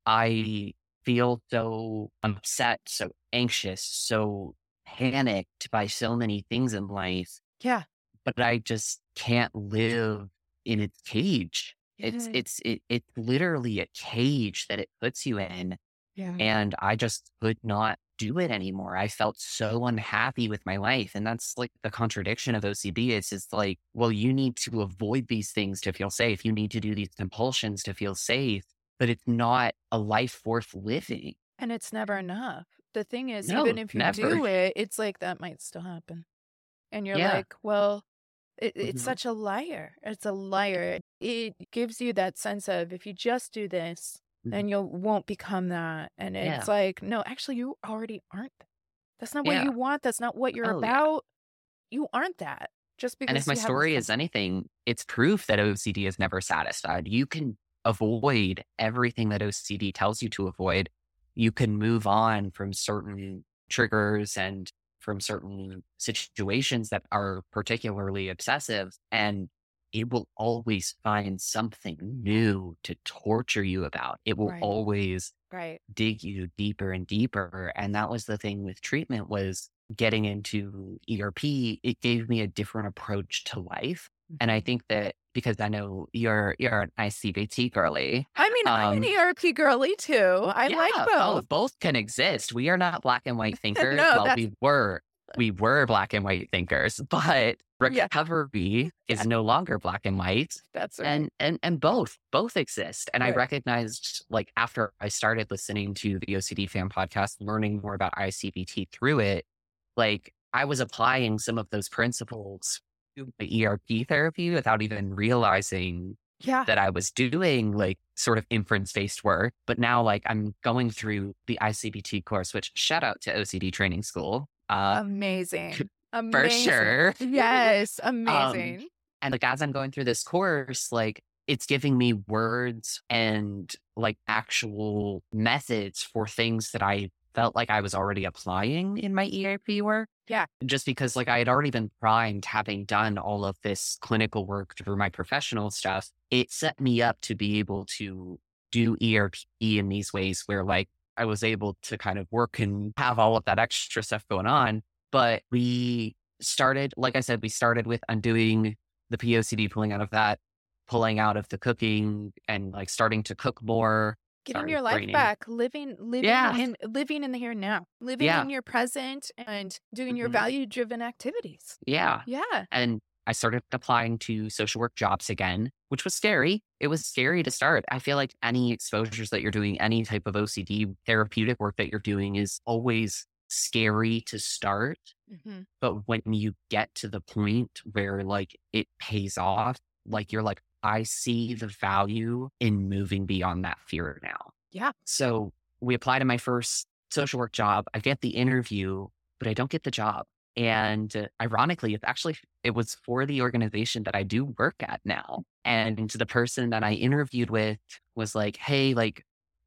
I feel so upset, so anxious, so panicked by so many things in life, Yeah. but I just can't live in its cage. It's, Yeah. it's, it, it's literally a cage that it puts you in Yeah. and I just could not do it anymore. I felt so unhappy with my life. And that's like the contradiction of O C D. It's just like, well, you need to avoid these things to feel safe. You need to do these compulsions to feel safe, but it's not a life worth living. And it's never enough. The thing is, even No, if you never. do it, it's like that might still happen. And you're Yeah. like, well, it, it's Mhm. such a liar. It's a liar. It gives you that sense of if you just do this, Mhm. then you won't become that. And Yeah. it's like, no, actually, you already aren't. That's not what Yeah. you want. That's not what you're Oh, yeah. about. You aren't that just And if because my you have this story is concept. anything, it's proof that O C D is never satisfied. You can avoid everything that O C D tells you to avoid. You can move on from certain triggers and from certain situations that are particularly obsessive, and it will always find something new to torture you about. It will Right. always Right. dig you deeper and deeper. And that was the thing with treatment was getting into E R P, it gave me a different approach to life. And I Mhm. think that because I know you're you're an I C B T girly, I mean, I'm an um, E R P girly too. I like yeah, oh, both. both can exist. We are not black and white thinkers. No, Well, that's, we were we were black and white thinkers, but yeah, recovery yeah, is no longer black and white. that's right. And and and both both exist. And I Right. recognized like after I started listening to the O C D Fan podcast, learning more about I C B T through it, like I was applying some of those principles to my E R P therapy without even realizing Yeah. that I was doing like sort of inference based work. But now like I'm going through the I C B T course, which shout out to O C D training school. Uh Amazing. for Amazing. sure. Yes, Um amazing. and like as I'm going through this course, like it's giving me words and like actual methods for things that I felt like I was already applying in my E R P work. Yeah. Just because like I had already been primed having done all of this clinical work through my professional stuff, it set me up to be able to do E R P in these ways where like I was able to kind of work and have all of that extra stuff going on. But we started, like I said, we started with undoing the P O C D, pulling out of that, pulling out of the cooking and like starting to cook more. Getting Sorry, your life braining. back, living living Yeah. in living in the here and now, living Yeah. in your present and doing your Mhm. value-driven activities. Yeah. Yeah. And I started applying to social work jobs again, which was scary. It was scary to start. I feel like any exposures that you're doing, any type of O C D therapeutic work that you're doing is always scary to start. Mhm. But when you get to the point where like it pays off, like you're like, I see the value in moving beyond that fear now. Yeah. So we apply to my first social work job. I get the interview, but I don't get the job. And uh, ironically, it's actually, it was for the organization that I do work at now. And the person that I interviewed with was like, hey, like,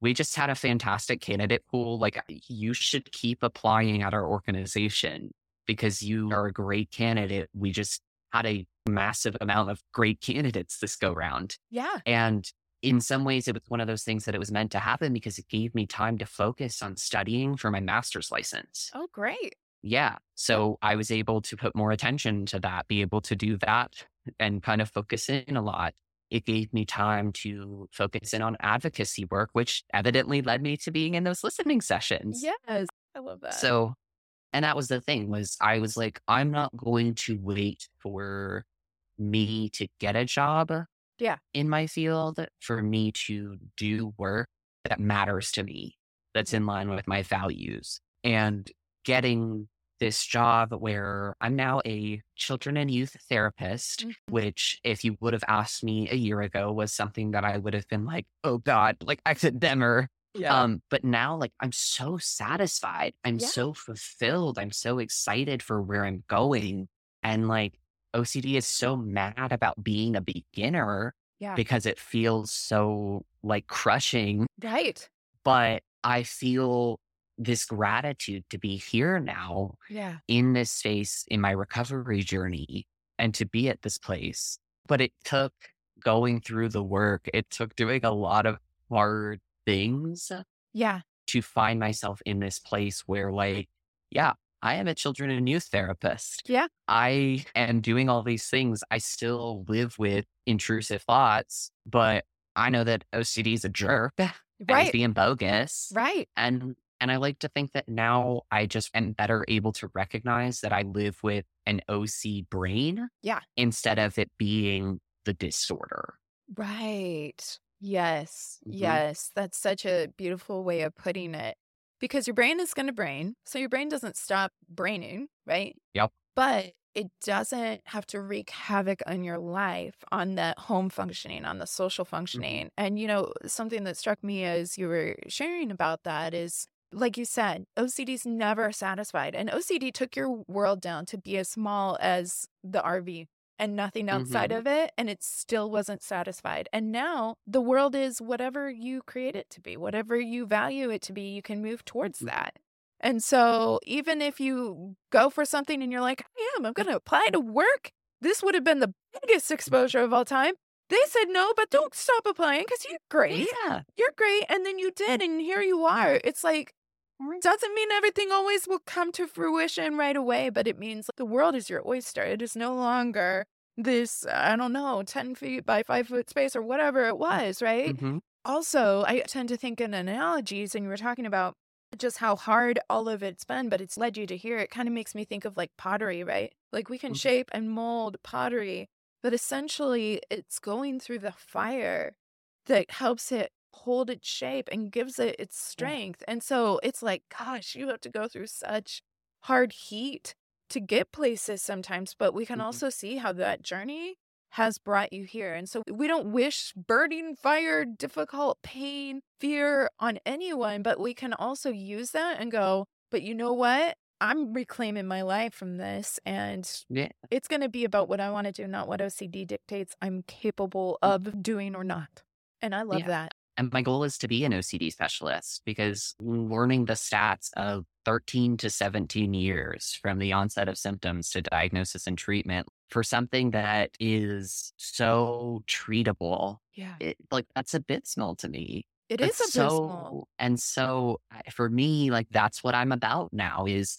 we just had a fantastic candidate pool. Like, you should keep applying at our organization because you are a great candidate. We just had a massive amount of great candidates this go round. Yeah. And in some ways, it was one of those things that it was meant to happen because it gave me time to focus on studying for my master's license. Oh, great. Yeah. So I was able to put more attention to that, be able to do that and kind of focus in a lot. It gave me time to focus in on advocacy work, which evidently led me to being in those listening sessions. Yes. I love that. So, and that was the thing was I was like, I'm not going to wait for me to get a job Yeah. in my field for me to do work that matters to me, that's in line with my values. And getting this job where I'm now a children and youth therapist, Mhm. which if you would have asked me a year ago was something that I would have been like, oh God, like I could never. Yeah. Um, but now like I'm so satisfied. I'm Yeah. so fulfilled. I'm so excited for where I'm going. And like O C D is so mad about being a beginner Yeah. because it feels so like crushing, Right. but I feel this gratitude to be here now Yeah. in this space in my recovery journey and to be at this place. But it took going through the work, it took doing a lot of hard things Yeah. to find myself in this place where, like, yeah, I am a children and youth therapist. Yeah. I am doing all these things. I still live with intrusive thoughts, but I know that O C D is a jerk and is Right. being bogus. Right. And and I like to think that now I just am better able to recognize that I live with an O C brain Yeah. instead of it being the disorder. Right. Yes. Mhm. Yes. That's such a beautiful way of putting it. Because your brain is going to brain. So your brain doesn't stop braining, right? Yep. But it doesn't have to wreak havoc on your life, on the home functioning, on the social functioning. And, you know, something that struck me as you were sharing about that is, like you said, O C D's never satisfied. And O C D took your world down to be as small as the R V and nothing outside Mhm. of it. And it still wasn't satisfied. And now the world is whatever you create it to be, whatever you value it to be, you can move towards Mhm. that. And so even if you go for something and you're like, I am, I'm going to apply to work. This would have been the biggest exposure of all time. They said no, but don't stop applying because you're great. Yeah. You're great. And then you did, and here you are. It's like, doesn't mean everything always will come to fruition right away, but it means the world is your oyster. It is no longer this, I don't know, ten feet by five foot space or whatever it was, right? Mhm. Also, I tend to think in analogies, and you were talking about just how hard all of it's been, but it's led you to here. It kind of makes me think of like pottery, right? Like we can Mhm. shape and mold pottery, but essentially it's going through the fire that helps it hold its shape and gives it its strength. And so it's like, gosh, you have to go through such hard heat to get places sometimes, but we can Mhm. also see how that journey has brought you here. And so we don't wish burning, fire, difficult, pain, fear on anyone, but we can also use that and go, but you know what? I'm reclaiming my life from this, and Yeah. it's going to be about what I want to do, not what O C D dictates I'm capable of doing or not. And I love Yeah. that. And my goal is to be an O C D specialist because learning the stats of thirteen to seventeen years from the onset of symptoms to diagnosis and treatment for something that is so treatable, Yeah. it, like that's abysmal to me. It That's is abysmal. so, and so I- for me, like that's what I'm about now is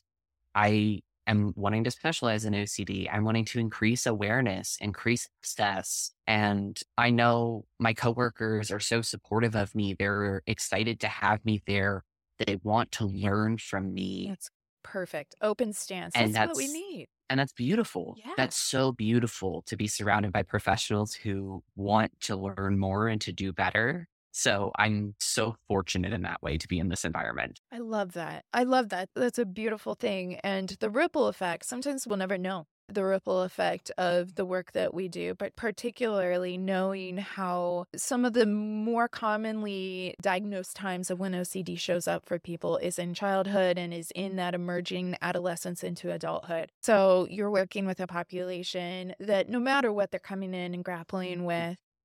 I am wanting to specialize in O C D. I'm wanting to increase awareness, increase access. And I know my coworkers are so supportive of me. They're excited to have me there. They want to learn from me. That's perfect. Open stance. And That's what we that's need. and that's beautiful. Yeah. That's so beautiful to be surrounded by professionals who want to learn more and to do better. So I'm so fortunate in that way to be in this environment. I love that. I love that. That's a beautiful thing. And the ripple effect, sometimes we'll never know the ripple effect of the work that we do, but particularly knowing how some of the more commonly diagnosed times of when O C D shows up for people is in childhood and is in that emerging adolescence into adulthood. So you're working with a population that no matter what they're coming in and grappling with,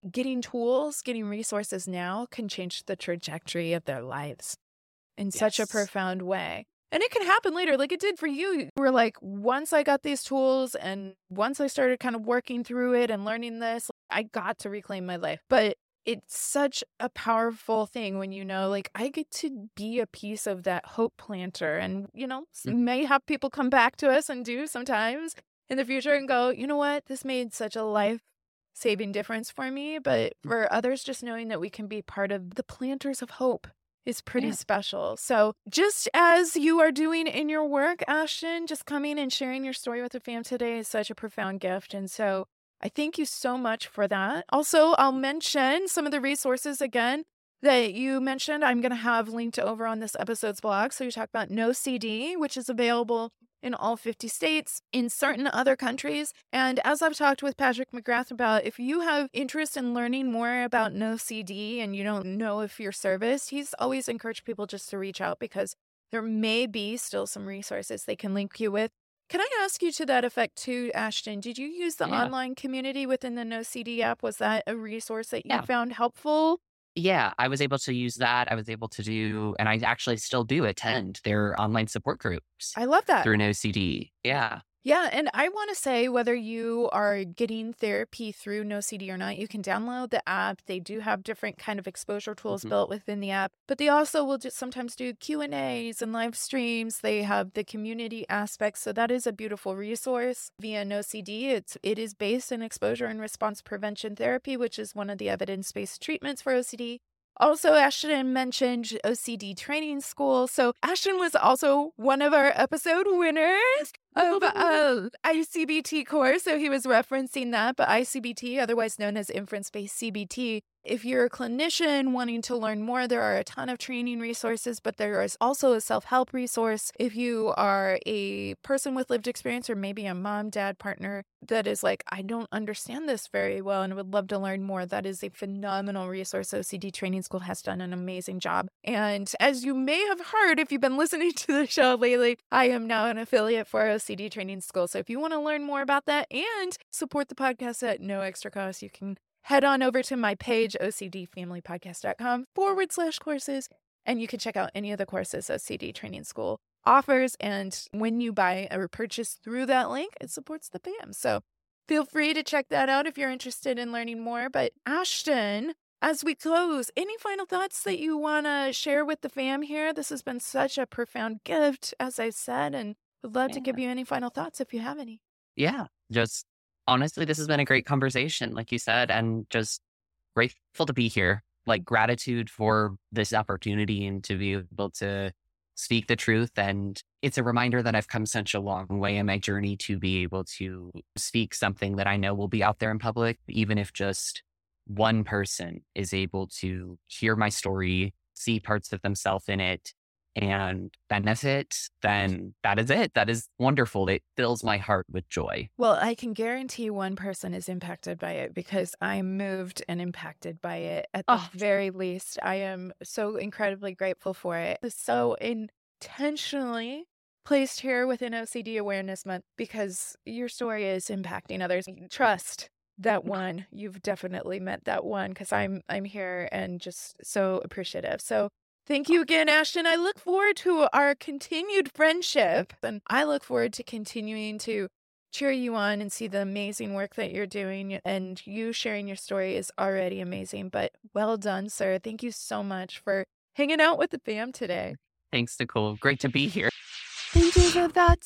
getting tools, getting resources now can change the trajectory of their lives in such a Yes. profound way. And it can happen later, like it did for you. You were like, once I got these tools and once I started kind of working through it and learning this, I got to reclaim my life. But it's such a powerful thing when you know, like, I get to be a piece of that hope planter. And, you know, s- Mm. may have people come back to us and do sometimes in the future and go, you know what, this made such a life saving difference for me. But for others, just knowing that we can be part of the planters of hope is pretty Yeah. special. So just as you are doing in your work, Ashton, just coming and sharing your story with the fam today is such a profound gift. And so I thank you so much for that. Also, I'll mention some of the resources again that you mentioned. I'm going to have linked over on this episode's blog. So you talk about No C D, which is available in all fifty states, in certain other countries. And as I've talked with Patrick McGrath about, if you have interest in learning more about No C D and you don't know if you're serviced, he's always encouraged people just to reach out because there may be still some resources they can link you with. Can I ask you to that effect too, Ashton? Did you use the Yeah. online community within the No C D app? Was that a resource that you Yeah. found helpful? Yeah, I was able to use that. I was able to do, and I actually still do attend their online support groups I love that. through No C D. Yeah. Yeah, and I want to say whether you are getting therapy through No C D or not, you can download the app. They do have different kind of exposure tools Mhm. built within the app, but they also will just sometimes do Q and A's and live streams. They have the community aspects, so that is a beautiful resource via No C D. It's it is based in exposure and response prevention therapy, which is one of the evidence-based treatments for O C D. Also, Ashton mentioned O C D training school. So Ashton was also one of our episode winners of uh, I C B T course. So he was referencing that, but I C B T, otherwise known as inference-based C B T. If you're a clinician wanting to learn more, there are a ton of training resources, but there is also a self-help resource. If you are a person with lived experience or maybe a mom, dad, partner that is like, I don't understand this very well and would love to learn more, that is a phenomenal resource. O C D Training School has done an amazing job. And as you may have heard, if you've been listening to the show lately, I am now an affiliate for O C D Training School. So if you want to learn more about that and support the podcast at no extra cost, you can head on over to my page, ocdfamilypodcast.com forward slash courses, and you can check out any of the courses O C D Training School offers. And when you buy or purchase through that link, it supports the fam. So feel free to check that out if you're interested in learning more. But Ashton, as we close, any final thoughts that you want to share with the fam here? This has been such a profound gift, as I said, and would love to Yeah. give you any final thoughts if you have any. Yeah. Just honestly, this has been a great conversation, like you said, and just grateful to be here. Like gratitude for this opportunity and to be able to speak the truth. And it's a reminder that I've come such a long way in my journey to be able to speak something that I know will be out there in public, even if just one person is able to hear my story, see parts of themselves in it, and benefit, then that is it. That is wonderful. It fills my heart with joy. Well, I can guarantee one person is impacted by it because I'm moved and impacted by it. At the Oh. very least, I am so incredibly grateful for it. It's so intentionally placed here within O C D Awareness Month because your story is impacting others. Trust that one. You've definitely met that one because I'm I'm here and just so appreciative. So thank you again, Ashton. I look forward to our continued friendship, and I look forward to continuing to cheer you on and see the amazing work that you're doing. And you sharing your story is already amazing, but well done, sir. Thank you so much for hanging out with the fam today. Thanks, Nicole. Great to be here. Thank you for that.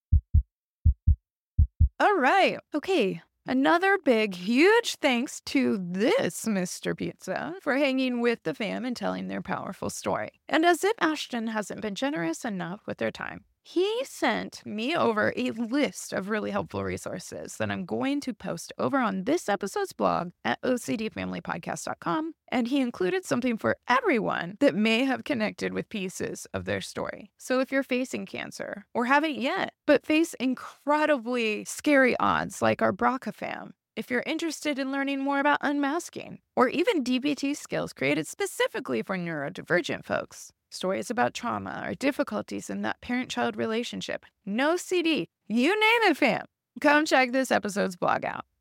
All right. Okay. Another big, huge thanks to this Mister Pizza for hanging with the fam and telling their powerful story. And as if Ashton hasn't been generous enough with their time, he sent me over a list of really helpful resources that I'm going to post over on this episode's blog at o c d family podcast dot com. And he included something for everyone that may have connected with pieces of their story. So if you're facing cancer or haven't yet, but face incredibly scary odds like our B R C A fam, if you're interested in learning more about unmasking or even D B T skills created specifically for neurodivergent folks, stories about trauma or difficulties in that parent-child relationship, no C D, you name it, fam. Come check this episode's blog out.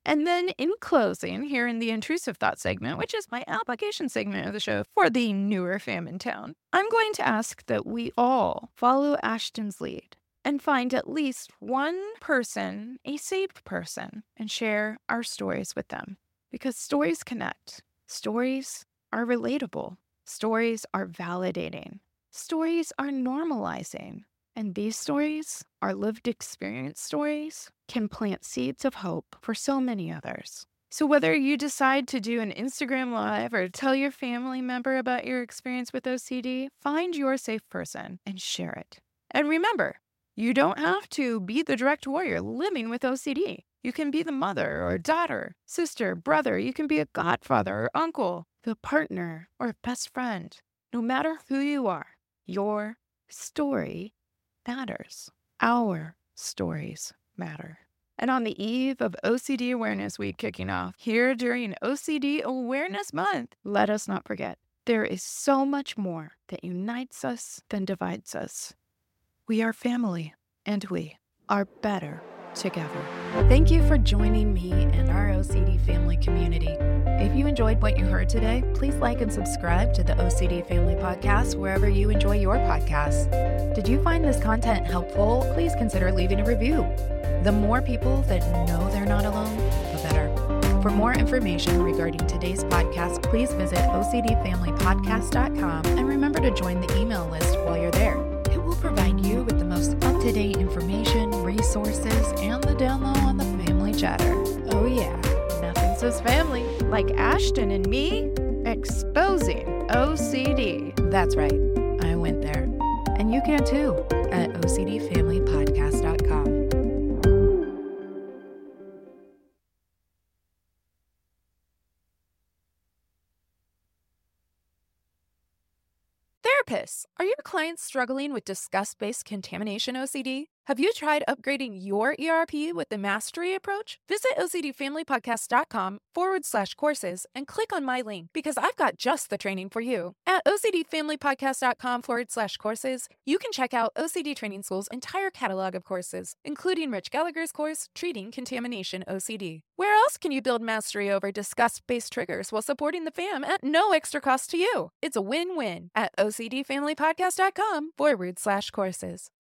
And then in closing, here in the intrusive thought segment, which is my application segment of the show for the newer fam in town, I'm going to ask that we all follow Ashton's lead and find at least one person, a saved person, and share our stories with them. Because stories connect. Stories are relatable. Stories are validating. Stories are normalizing. And these stories, our lived experience stories, can plant seeds of hope for so many others. So whether you decide to do an Instagram Live or tell your family member about your experience with O C D, find your safe person and share it. And remember, you don't have to be the direct warrior living with O C D. You can be the mother or daughter, sister, brother. You can be a godfather or uncle, the partner or best friend. No matter who you are, your story matters. Our stories matter. And on the eve of O C D Awareness Week kicking off, here during O C D Awareness Month, let us not forget, there is so much more that unites us than divides us. We are family, and we are better together. Thank you for joining me and our O C D family community. If you enjoyed what you heard today, please like and subscribe to the O C D Family Podcast wherever you enjoy your podcasts. Did you find this content helpful? Please consider leaving a review. The more people that know they're not alone, the better. For more information regarding today's podcast, please visit O C D family podcast dot com and remember to join the email list while you're there. It will provide you with the most up-to-date information, resources, and the down low on the family chatter. Oh yeah, nothing says family like Ashton and me exposing O C D. That's right, I went there. And you can too at O C D family podcast dot com. Therapists, are your clients struggling with disgust-based contamination O C D? Have you tried upgrading your E R P with the Mastery approach? Visit O C D family podcast dot com forward slash courses and click on my link because I've got just the training for you. At O C D family podcast dot com forward slash courses, you can check out O C D Training School's entire catalog of courses, including Rich Gallagher's course, Treating Contamination O C D. Where else can you build mastery over disgust-based triggers while supporting the fam at no extra cost to you? It's a win-win at O C D family podcast dot com forward slash courses.